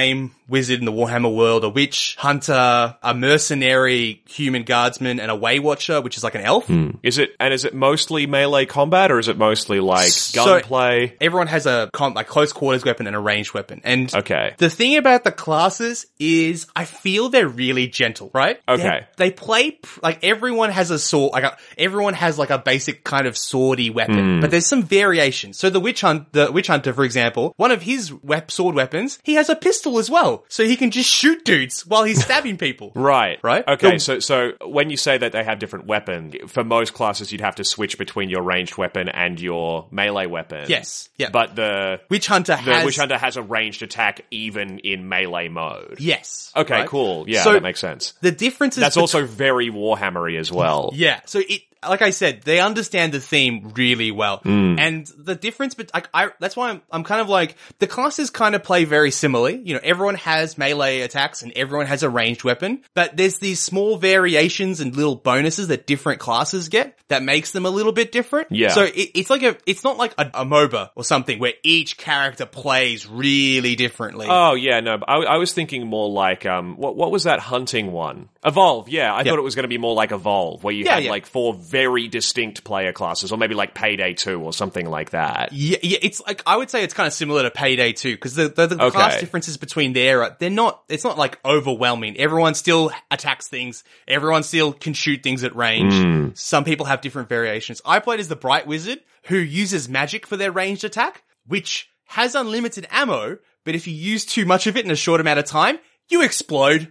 Speaker 1: wizard in the Warhammer world, a witch, hunter, a mercenary, human guardsman, and a Waywatcher, which is like an elf.
Speaker 2: Is it mostly melee combat, or is it mostly like gunplay?
Speaker 1: Everyone has a close quarters weapon and a ranged weapon. And
Speaker 2: okay.
Speaker 1: The thing about the classes is I feel they're really gentle, right?
Speaker 2: Okay.
Speaker 1: They play, like, everyone has a sword, everyone has like a basic kind of swordy weapon, but there's some variations. So the witch hunter, for example, one of his sword weapons, he has a pistol as well. So he can just shoot dudes while he's stabbing people.
Speaker 2: Right.
Speaker 1: Right?
Speaker 2: Okay, so when you say that they have different weapons, for most classes you'd have to switch between your ranged weapon and your melee weapon.
Speaker 1: Yes. Yeah.
Speaker 2: But the
Speaker 1: Witch Hunter
Speaker 2: has a ranged attack even in melee mode.
Speaker 1: Yes.
Speaker 2: Okay,
Speaker 1: right?
Speaker 2: cool. Yeah,
Speaker 1: so
Speaker 2: that makes sense.
Speaker 1: The difference is
Speaker 2: that's also very Warhammery as well.
Speaker 1: Yeah. So like I said, they understand the theme really well. And the difference, that's why I'm kind of like, the classes kind of play very similarly. You know, everyone has melee attacks and everyone has a ranged weapon, but there's these small variations and little bonuses that different classes get that makes them a little bit different.
Speaker 2: Yeah.
Speaker 1: So it's not like a MOBA or something where each character plays really differently.
Speaker 2: Oh, yeah, no, I was thinking more like, what was that hunting one? Evolve, yeah. I thought it was going to be more like Evolve, where you had like 4 very distinct player classes, or maybe like Payday 2 or something like that.
Speaker 1: Yeah, it's like, I would say it's kind of similar to Payday 2, because the class differences between it's not like overwhelming. Everyone still attacks things. Everyone still can shoot things at range. Some people have different variations. I played as the Bright Wizard, who uses magic for their ranged attack, which has unlimited ammo, but if you use too much of it in a short amount of time, you explode.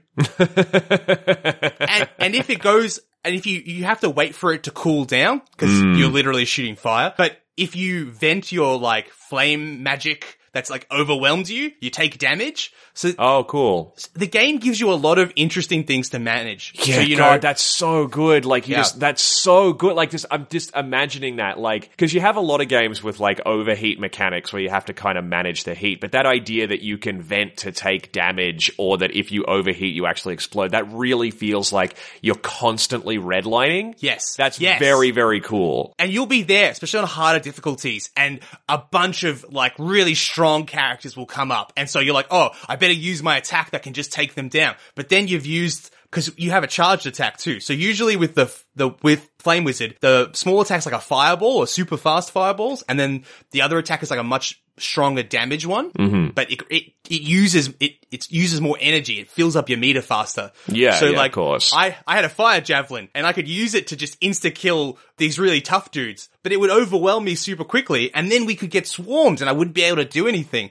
Speaker 1: and if it goes, and if you have to wait for it to cool down, because you're literally shooting fire. But if you vent your like flame magic that's like overwhelmed you take damage. So
Speaker 2: cool.
Speaker 1: The game gives you a lot of interesting things to manage.
Speaker 2: Yeah,
Speaker 1: so,
Speaker 2: God, that's so good. Like, that's so good. Like, I'm just imagining that, like, cause you have a lot of games with like overheat mechanics where you have to kind of manage the heat, but that idea that you can vent to take damage, or that if you overheat, you actually explode, that really feels like you're constantly redlining.
Speaker 1: Yes.
Speaker 2: That's very, very cool.
Speaker 1: And you'll be there, especially on harder difficulties, and a bunch of like really strong characters will come up. And so you're like, oh, I better use my attack that can just take them down. But then you've used, because you have a charged attack too. So usually with with Flame Wizard, the small attack's like a fireball or super fast fireballs, and then the other attack is like a much stronger damage one. But it uses more energy. It fills up your meter faster.
Speaker 2: So like, of course.
Speaker 1: I had a fire javelin, and I could use it to just insta kill these really tough dudes, but it would overwhelm me super quickly, and then we could get swarmed and I wouldn't be able to do anything.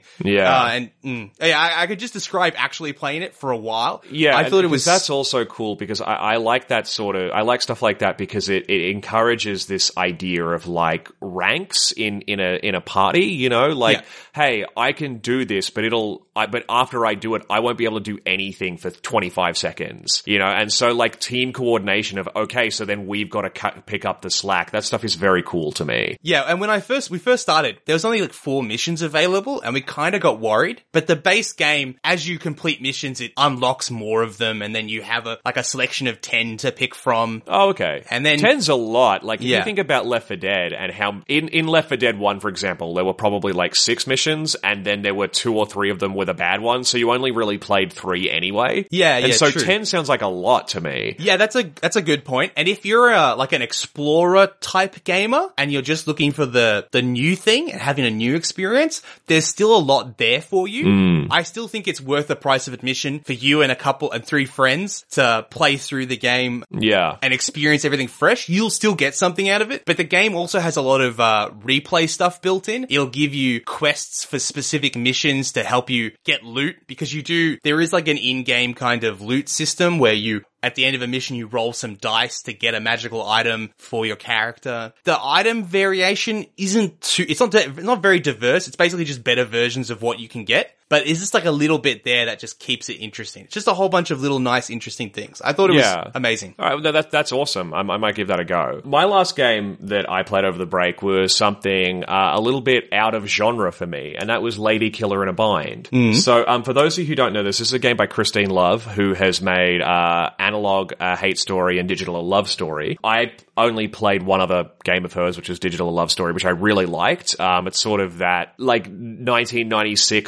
Speaker 1: I could just describe actually playing it for a while. I thought it was,
Speaker 2: that's also cool, because I like that I like stuff like that, because it encourages this idea of like ranks in a party, you know, like, hey, I can do this, but but after I do it, I won't be able to do anything for 25 seconds, you know? And so like team coordination of, okay, so then we've got to pick up the slack. That stuff is very cool to me.
Speaker 1: Yeah. And when we first started, there was only like 4 missions available, and we kind of got worried, but the base game, as you complete missions, it unlocks more of them. And then you have a selection of 10 to pick from.
Speaker 2: Oh, okay.
Speaker 1: And then
Speaker 2: 10's a lot. Like, if you think about Left 4 Dead, and how in Left 4 Dead 1, for example, there were probably like 6 missions, and then there were 2 or 3 of them were the bad ones, so you only really played 3 anyway. And so
Speaker 1: true.
Speaker 2: 10 sounds like a lot to me.
Speaker 1: Yeah, that's a good point. And if you're like an explorer type gamer, and you're just looking for the new thing and having a new experience, there's still a lot there for you. I still think it's worth the price of admission for you and 3 friends to play through the game and experience everything fresh. You'll still get something out of it, but the game also has a lot of replay stuff built in. It'll give you quests for specific missions to help you get loot, because there is like an in-game kind of loot system where at the end of a mission, you roll some dice to get a magical item for your character. The item variation it's not very diverse. It's basically just better versions of what you can get. But it's just like a little bit there that just keeps it interesting. It's just a whole bunch of little nice, interesting things. I thought it was amazing.
Speaker 2: All right, that's awesome. I might give that a go. My last game that I played over the break was something a little bit out of genre for me, and that was Lady Killer in a Bind. So for those of you who don't know this is a game by Christine Love, who has made Analog Hate Story and Digital Love Story. I only played one other game of hers, which was Digital Love Story, which I really liked. It's sort of that, like, 1996 when the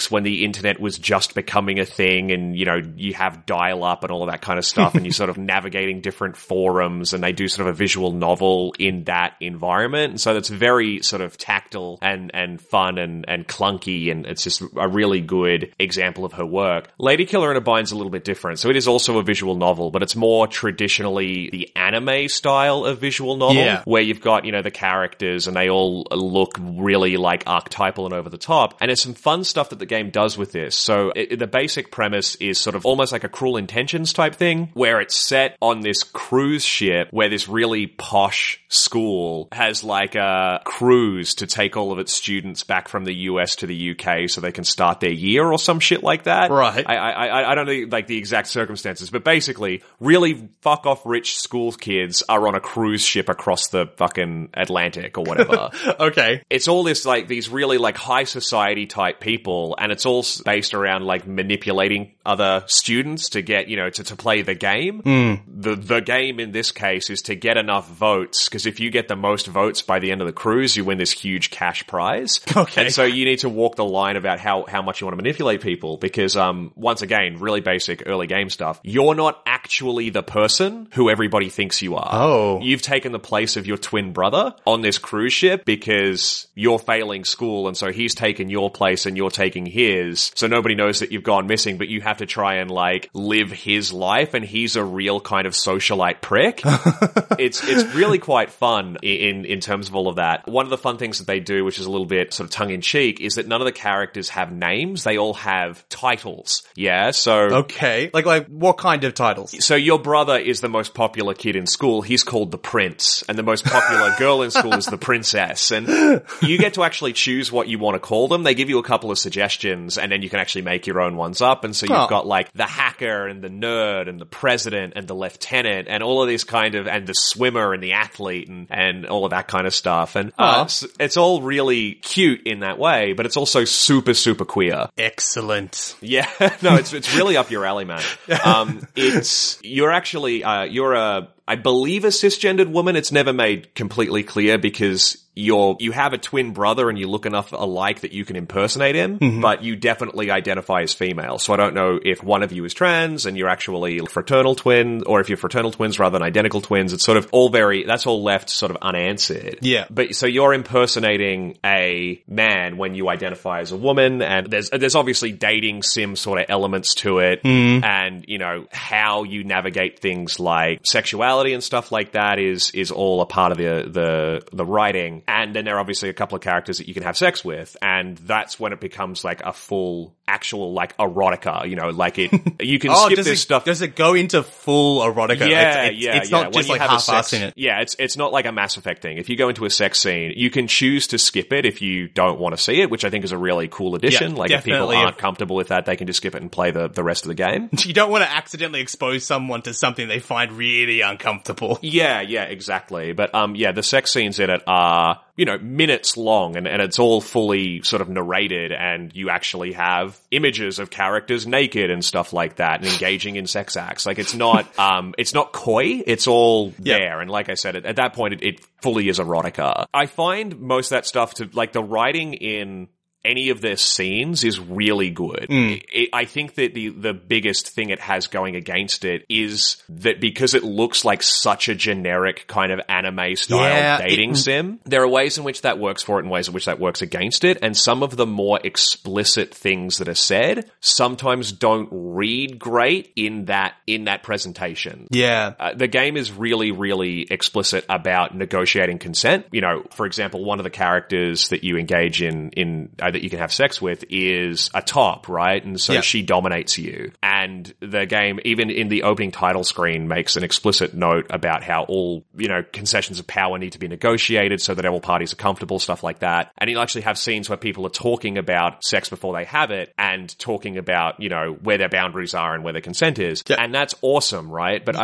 Speaker 2: internet was just becoming a thing, and, you know, you have dial-up and all of that kind of stuff, and you're sort of navigating different forums, and they do sort of a visual novel in that environment. And so that's very sort of tactile and fun and clunky, and it's just a really good example of her work. Lady Killer in a Bind's a little bit different. So it is also a visual novel, but it's more traditionally the anime style of visual novel, where you've got, you know, the characters and they all look really like archetypal and over the top. And there's some fun stuff that the game does with this. So the basic premise is sort of almost like a Cruel Intentions type thing, where it's set on this cruise ship where this really posh school has like a cruise to take all of its students back from the US to the UK so they can start their year or some shit like that.
Speaker 1: Right.
Speaker 2: I don't know like the exact circumstances, but basically really fuck off rich school kids are on a cruise ship across the fucking Atlantic or whatever.
Speaker 1: Okay.
Speaker 2: It's all this like these really like high society type people, and it's all based around like manipulating other students to get, you know, to play the game. The game in this case is to get enough votes, because if you get the most votes by the end of the cruise, you win this huge cash prize.
Speaker 1: Okay.
Speaker 2: And so you need to walk the line about how much you want to manipulate people, because once again, really basic early game stuff. You're not actually the person who everybody thinks you are.
Speaker 1: Oh.
Speaker 2: You've taken the place of your twin brother on this cruise ship because you're failing school, and so he's taken your place and you're taking his. So nobody knows that you've gone missing, but you have to try and like live his life, and he's a real kind of socialite prick. It's really quite fun in terms of all of that. One of the fun things that they do, which is a little bit sort of tongue-in-cheek, is that none of the characters have names. They all have titles. Yeah, so...
Speaker 1: Okay. Like what kind of titles?
Speaker 2: So your brother is the most popular kid in school. He's called the Prince. And the most popular girl in school is the Princess. And you get to actually choose what you want to call them. They give you a couple of suggestions, and then you can actually make your own ones up. And so you've got like the hacker and the nerd and the president and the lieutenant and all of these kind of, and the swimmer and the athlete and all of that kind of stuff. And it's all really cute in that way, but it's also super, super queer.
Speaker 1: Excellent.
Speaker 2: Yeah. No, it's really up your alley, man. You're actually, I believe a cisgendered woman. It's never made completely clear, because you have a twin brother and you look enough alike that you can impersonate him, but you definitely identify as female. So I don't know if one of you is trans and you're actually fraternal twin, or if you're fraternal twins rather than identical twins. It's sort of all that's all left sort of unanswered.
Speaker 1: Yeah.
Speaker 2: But so you're impersonating a man when you identify as a woman, and there's obviously dating sim sort of elements to it, and, you know, how you navigate things like sexuality and stuff like that is all a part of the writing. And then there are obviously a couple of characters that you can have sex with, and that's when it becomes like a full actual like erotica, you know, like you can skip this stuff.
Speaker 1: Does it go into full erotica? It's not just like half-assing it.
Speaker 2: Yeah, it's not like a Mass Effect thing. If you go into a sex scene, you can choose to skip it if you don't want to see it, which I think is a really cool addition.
Speaker 1: Yeah,
Speaker 2: like if people aren't comfortable with that, they can just skip it and play the rest of the game.
Speaker 1: You don't want to accidentally expose someone to something they find really uncomfortable.
Speaker 2: Yeah, exactly. But the sex scenes in it are, you know, minutes long, and it's all fully sort of narrated, and you actually have images of characters naked and stuff like that, and engaging in sex acts. Like it's not coy, it's all there. And like I said, at that point, it fully is erotica. I find most of that stuff to, like, the writing in any of their scenes is really good. I think that the biggest thing it has going against it is that because it looks like such a generic kind of anime style dating sim, there are ways in which that works for it and ways in which that works against it. And some of the more explicit things that are said sometimes don't read great in that presentation.
Speaker 1: Yeah.
Speaker 2: The game is really, really explicit about negotiating consent. You know, for example, one of the characters that you engage in that you can have sex with is a top, right? And so she dominates you. And the game, even in the opening title screen, makes an explicit note about how all, you know, concessions of power need to be negotiated so that all parties are comfortable, stuff like that. And you'll actually have scenes where people are talking about sex before they have it, and talking about, you know, where their boundaries are and where their consent is. Yeah. And that's awesome, right? But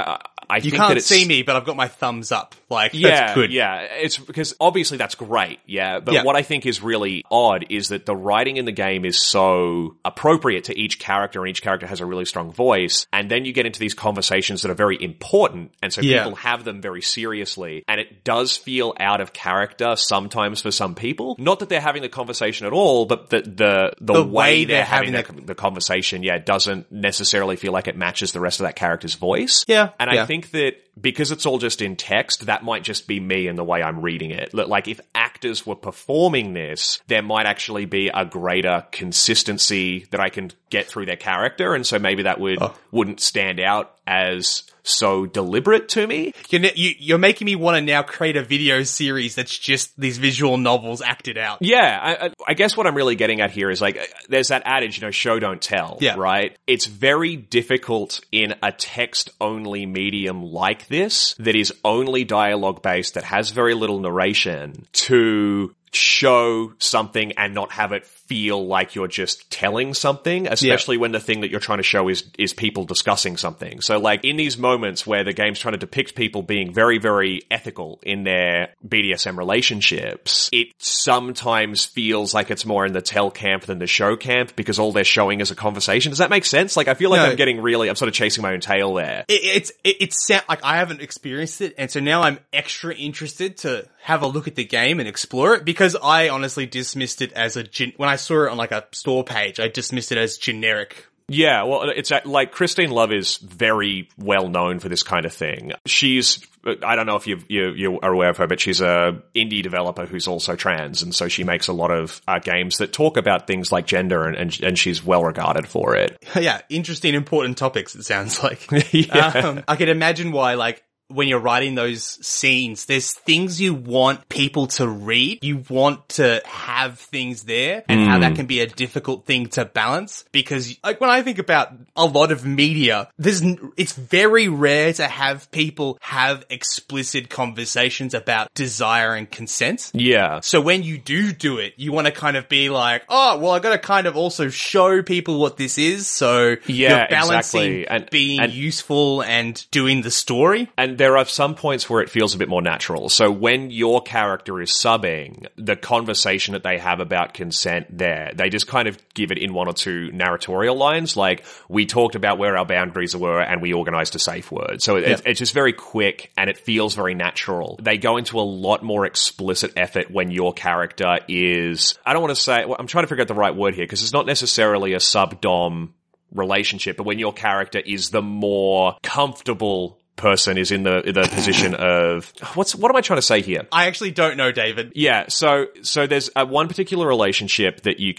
Speaker 2: I
Speaker 1: You
Speaker 2: think
Speaker 1: can't
Speaker 2: that it's,
Speaker 1: see me, but I've got my thumbs up. Like,
Speaker 2: yeah,
Speaker 1: that's good.
Speaker 2: yeah. It's because obviously that's great, yeah. But
Speaker 1: Yeah.
Speaker 2: what I think is really odd is that the writing in the game is so appropriate to each character, and each character has a really strong voice. And then you get into these conversations that are very important, and so
Speaker 1: Yeah.
Speaker 2: people have them very seriously. And it does feel out of character sometimes for some people. Not that they're having the conversation at all, but that the way they're having the conversation, yeah, doesn't necessarily feel like it matches the rest of that character's voice.
Speaker 1: Yeah.
Speaker 2: And
Speaker 1: yeah.
Speaker 2: I think that because it's all just in text, that might just be me and the way I'm reading it. Like, if actors were performing this, there might actually be a greater consistency that I can get through their character, and so maybe that wouldn't stand out as so deliberate to me.
Speaker 1: You're making me want to now create a video series that's just these visual novels acted out.
Speaker 2: Yeah, I guess what I'm really getting at here is, like, there's that adage, show don't tell,
Speaker 1: Yeah.
Speaker 2: right? It's very difficult in a text-only medium like this, that is only dialogue-based, that has very little narration, to show something and not have it feel like you're just telling something, especially when the thing that you're trying to show is people discussing something. So, like, in these moments where the game's trying to depict people being very, very ethical in their BDSM relationships, it sometimes feels like it's more in the tell camp than the show camp, because all they're showing is a conversation. Does that make sense? Like, I feel like I'm sort of chasing my own tail there.
Speaker 1: It's like I haven't experienced it, and so now I'm extra interested to have a look at the game and explore it, because I honestly dismissed it as when I saw it on like a store page, I dismissed it as generic.
Speaker 2: Yeah, well, it's like Christine Love is very well known for this kind of thing. She's, I don't know if you are aware of her, but she's a indie developer who's also trans, and so she makes a lot of games that talk about things like gender, and she's well regarded for it.
Speaker 1: Yeah, interesting, important topics, it sounds like.
Speaker 2: Yeah.
Speaker 1: I can imagine why, like, when you're writing those scenes, there's things you want people to read. You want to have things there, and how that can be a difficult thing to balance. Because, like, when I think about a lot of media, it's very rare to have people have explicit conversations about desire and consent.
Speaker 2: Yeah.
Speaker 1: So when you do it, you want to kind of be like, oh, well, I got to kind of also show people what this is. So you're balancing
Speaker 2: exactly. And
Speaker 1: being useful and doing the story.
Speaker 2: And there are some points where it feels a bit more natural. So when your character is subbing, the conversation that they have about consent there, they just kind of give it in one or two narratorial lines, like, we talked about where our boundaries were and we organized a safe word. So it's just very quick and it feels very natural. They go into a lot more explicit effort when your character is, I don't want to say, I'm trying to figure out the right word here, because it's not necessarily a sub-dom relationship, but when your character is the more comfortable person, is in the position of, what am I trying to say here?
Speaker 1: I actually don't know, David.
Speaker 2: Yeah, so there's one particular relationship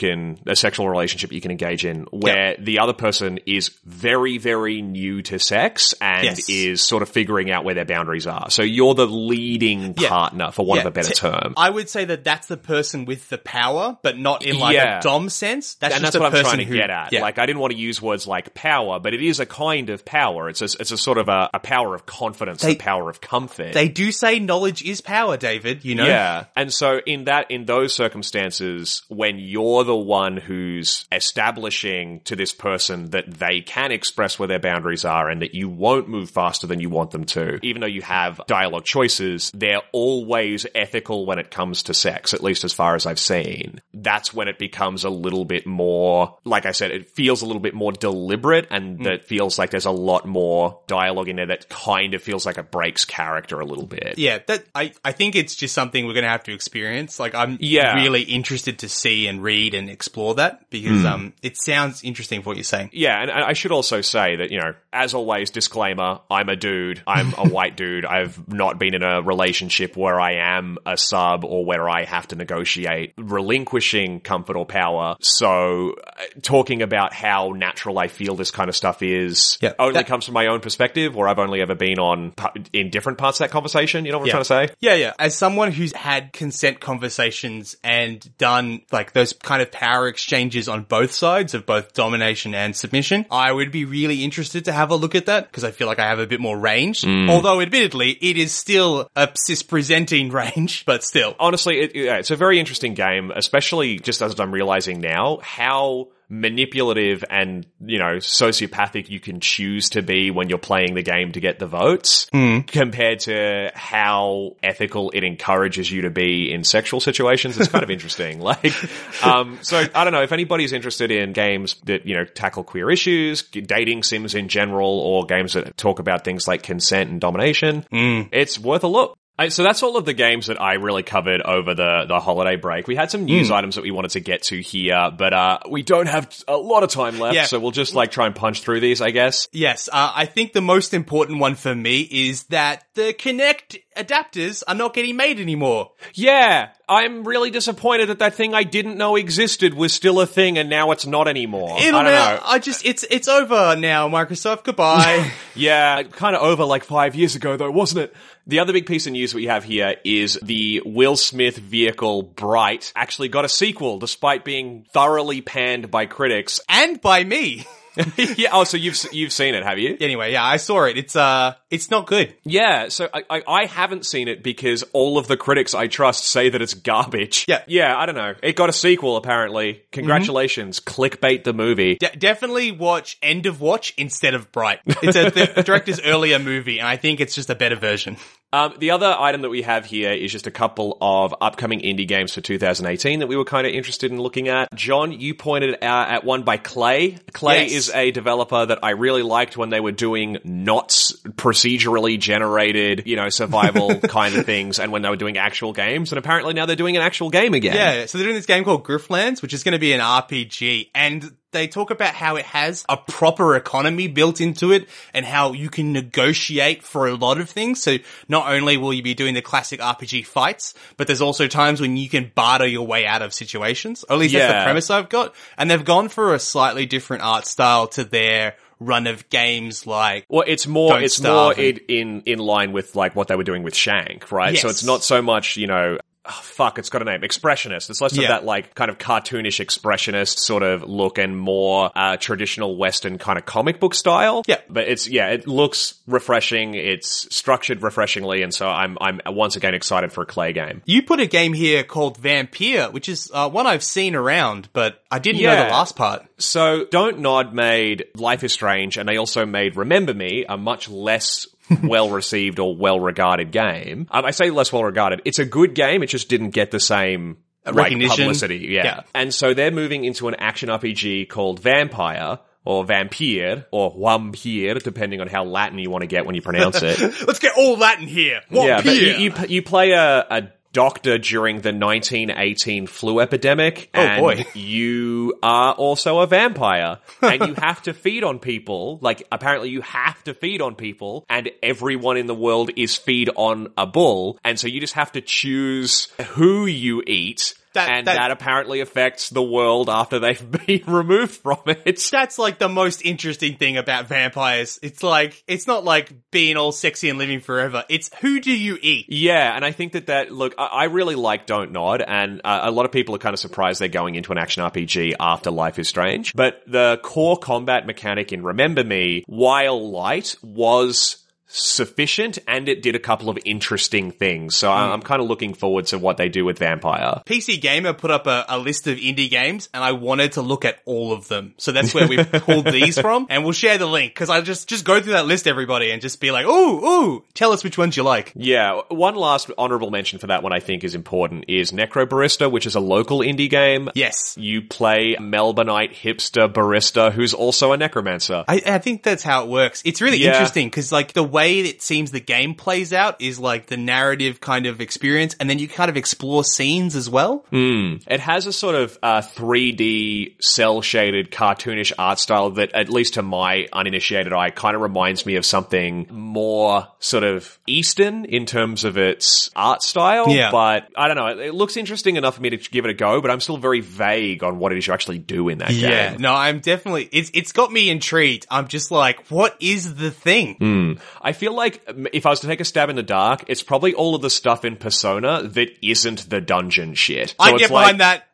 Speaker 2: a sexual relationship you can engage in, where the other person is very, very new to sex and is sort of figuring out where their boundaries are. So you're the leading partner, for want of a better term.
Speaker 1: I would say that that's the person with the power, but not in like a dom sense. That's
Speaker 2: what I'm trying to get at. Like, I didn't want to use words like power, but it is a kind of power. It's a sort of a power of confidence, the power of comfort.
Speaker 1: They do say knowledge is power, David,
Speaker 2: Yeah. And so in those circumstances, when you're the one who's establishing to this person that they can express where their boundaries are and that you won't move faster than you want them to, even though you have dialogue choices, they're always ethical when it comes to sex, at least as far as I've seen. That's when it becomes a little bit more, like I said, it feels a little bit more deliberate, and that feels like there's a lot more dialogue in there that kind of feels like it breaks character a little bit.
Speaker 1: Yeah, I think it's just something we're going to have to experience. Like, I'm really interested to see and read and explore that, because it sounds interesting for what you're saying.
Speaker 2: Yeah, and I should also say that, as always, disclaimer, I'm a dude, I'm a white dude, I've not been in a relationship where I am a sub or where I have to negotiate relinquishing comfort or power. So talking about how natural I feel this kind of stuff is only comes from my own perspective, or I've only ever been in different parts of that conversation. You know what I'm trying to say?
Speaker 1: Yeah. As someone who's had consent conversations and done like those kind of power exchanges on both sides of both domination and submission, I would be really interested to have a look at that, because I feel like I have a bit more range. Although admittedly, it is still a cis-presenting range, but still.
Speaker 2: Honestly, it's a very interesting game, especially just as I'm realizing now how manipulative and, sociopathic you can choose to be when you're playing the game to get the votes compared to how ethical it encourages you to be in sexual situations. It's kind of interesting. So I don't know if anybody's interested in games that, tackle queer issues, dating sims in general, or games that talk about things like consent and domination. It's worth a look. So that's all of the games that I really covered over the holiday break. We had some news items that we wanted to get to here, but we don't have a lot of time left, so we'll just try and punch through these, I guess.
Speaker 1: Yes, I think the most important one for me is that the Kinect adapters are not getting made anymore.
Speaker 2: Yeah, I'm really disappointed that thing I didn't know existed was still a thing and now it's not anymore. I don't know.
Speaker 1: It's over now, Microsoft. Goodbye.
Speaker 2: Yeah, kind of over like 5 years ago though, wasn't it? The other big piece of news we have here is the Will Smith vehicle Bright actually got a sequel despite being thoroughly panned by critics.
Speaker 1: And by me.
Speaker 2: Yeah. Oh, so you've seen it, have you?
Speaker 1: Anyway, yeah, I saw it. It's not good.
Speaker 2: Yeah. So I haven't seen it because all of the critics I trust say that it's garbage.
Speaker 1: Yeah.
Speaker 2: Yeah. I don't know. It got a sequel apparently. Congratulations. Clickbait the movie.
Speaker 1: Definitely watch End of Watch instead of Bright. It's the director's earlier movie, and I think it's just a better version.
Speaker 2: The other item that we have here is just a couple of upcoming indie games for 2018 that we were kind of interested in looking at. John, you pointed out at one by Clay. Clay is a developer that I really liked when they were doing not procedurally generated, survival kind of things, and when they were doing actual games. And apparently now they're doing an actual game again.
Speaker 1: Yeah, so they're doing this game called Griftlands, which is going to be an RPG, and they talk about how it has a proper economy built into it and how you can negotiate for a lot of things. So not only will you be doing the classic RPG fights, but there's also times when you can barter your way out of situations. Or at least that's the premise I've got. And they've gone for a slightly different art style to their run of games like
Speaker 2: it's more in line with like what they were doing with Shank, right?
Speaker 1: Yes.
Speaker 2: So it's not so much, it's got a name. Expressionist. It's less of that like kind of cartoonish expressionist sort of look and more traditional Western kind of comic book style.
Speaker 1: Yeah.
Speaker 2: But it looks refreshing. It's structured refreshingly, and so I'm once again excited for a Clay game.
Speaker 1: You put a game here called Vampire, which is one I've seen around, but I didn't know the last part.
Speaker 2: So Don't Nod made Life is Strange, and they also made Remember Me, a much less well-received or well-regarded game. I say less well-regarded. It's a good game. It just didn't get the same
Speaker 1: recognition,
Speaker 2: publicity. Yeah. And so they're moving into an action RPG called Vampire, or Vampire, or Wampire, depending on how Latin you want to get when you pronounce it.
Speaker 1: Let's get all Latin here.
Speaker 2: Vampire. But you play a doctor during the 1918 flu epidemic, and you are also a vampire, and you have to feed on people. Like, apparently you have to feed on people, and everyone in the world is feed on a bull, and so you just have to choose who you eat. That apparently affects the world after they've been removed from it.
Speaker 1: That's like the most interesting thing about vampires. It's like, it's not like being all sexy and living forever. It's who do you eat?
Speaker 2: Yeah, and I think look, I really like Don't Nod, and a lot of people are kind of surprised they're going into an action RPG after Life is Strange. But the core combat mechanic in Remember Me, while light, was sufficient, and it did a couple of interesting things. So I'm kind of looking forward to what they do with Vampire.
Speaker 1: PC Gamer put up a list of indie games, and I wanted to look at all of them. So that's where we've pulled these from, and we'll share the link, because I just go through that list, everybody, and just be like, ooh, tell us which ones you like.
Speaker 2: Yeah, one last honorable mention for that one I think is important is Necro Barista, which is a local indie game.
Speaker 1: Yes.
Speaker 2: You play Melbourneite hipster barista who's also a necromancer.
Speaker 1: I think that's how it works. It's really interesting, because like the way it seems the game plays out is like the narrative kind of experience, and then you kind of explore scenes as well.
Speaker 2: It has a sort of 3D cel-shaded cartoonish art style that, at least to my uninitiated eye, kind of reminds me of something more sort of Eastern in terms of its art style.
Speaker 1: Yeah.
Speaker 2: But I don't know, it looks interesting enough for me to give it a go, but I'm still very vague on what it is you actually do in that game.
Speaker 1: Yeah, no, I'm definitely, it's got me intrigued. I'm just like, what is the thing?
Speaker 2: I feel like if I was to take a stab in the dark, it's probably all of the stuff in Persona that isn't the dungeon shit. So
Speaker 1: I get behind that.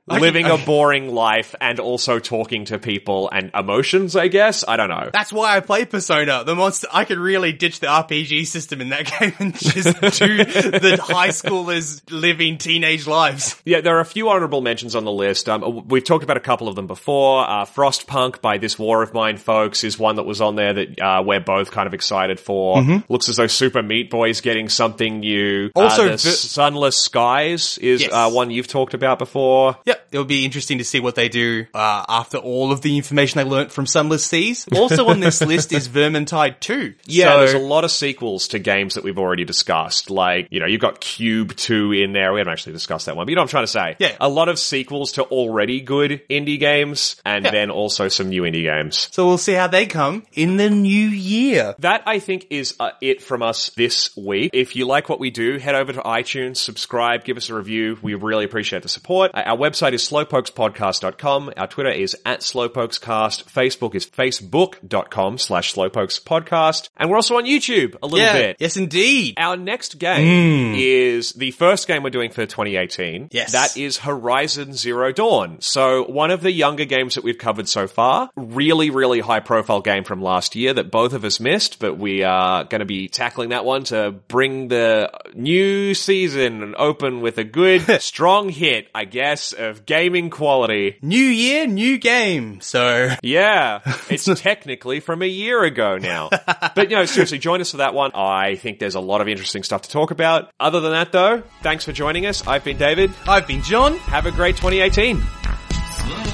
Speaker 2: living a boring life and also talking to people and emotions, I guess. I don't know.
Speaker 1: That's why I play Persona. I could really ditch the RPG system in that game and just do the high schoolers living teenage lives.
Speaker 2: Yeah, there are a few honorable mentions on the list. We've talked about a couple of them before. Frostpunk by This War of Mine folks is one that was on there that we're both kind of excited for. Mm-hmm. Looks as though Super Meat Boy's getting something new. Also, Sunless Skies is one you've talked about before.
Speaker 1: Yep, it'll be interesting to see what they do after all of the information they learnt from Sunless Seas. Also on this list is Vermintide 2.
Speaker 2: Yeah, there's a lot of sequels to games that we've already discussed. Like, you've got Cube 2 in there. We haven't actually discussed that one, but you know what I'm trying to say.
Speaker 1: Yeah.
Speaker 2: A lot of sequels to already good indie games, and then also some new indie games.
Speaker 1: So we'll see how they come in the new year.
Speaker 2: That, I think, is it from us this week. If you like what we do, head over to iTunes, subscribe, give us a review. We really appreciate the support. Our website is slowpokespodcast.com. Our Twitter is @slowpokescast. Facebook is facebook.com/slowpokespodcast. And we're also on YouTube a little bit.
Speaker 1: Yes, indeed.
Speaker 2: Our next game is the first game we're doing for 2018.
Speaker 1: Yes.
Speaker 2: That is Horizon Zero Dawn. So one of the younger games that we've covered so far. Really, really high-profile game from last year that both of us missed, but we are going to be tackling that one to bring the new season and open with a good, strong hit, I guess, of gaming quality.
Speaker 1: New year, new game. So
Speaker 2: yeah, it's technically from a year ago now. But seriously, join us for that one. I think there's a lot of interesting stuff to talk about. Other than that, though, thanks for joining us. I've been David.
Speaker 1: I've been John.
Speaker 2: Have a great 2018.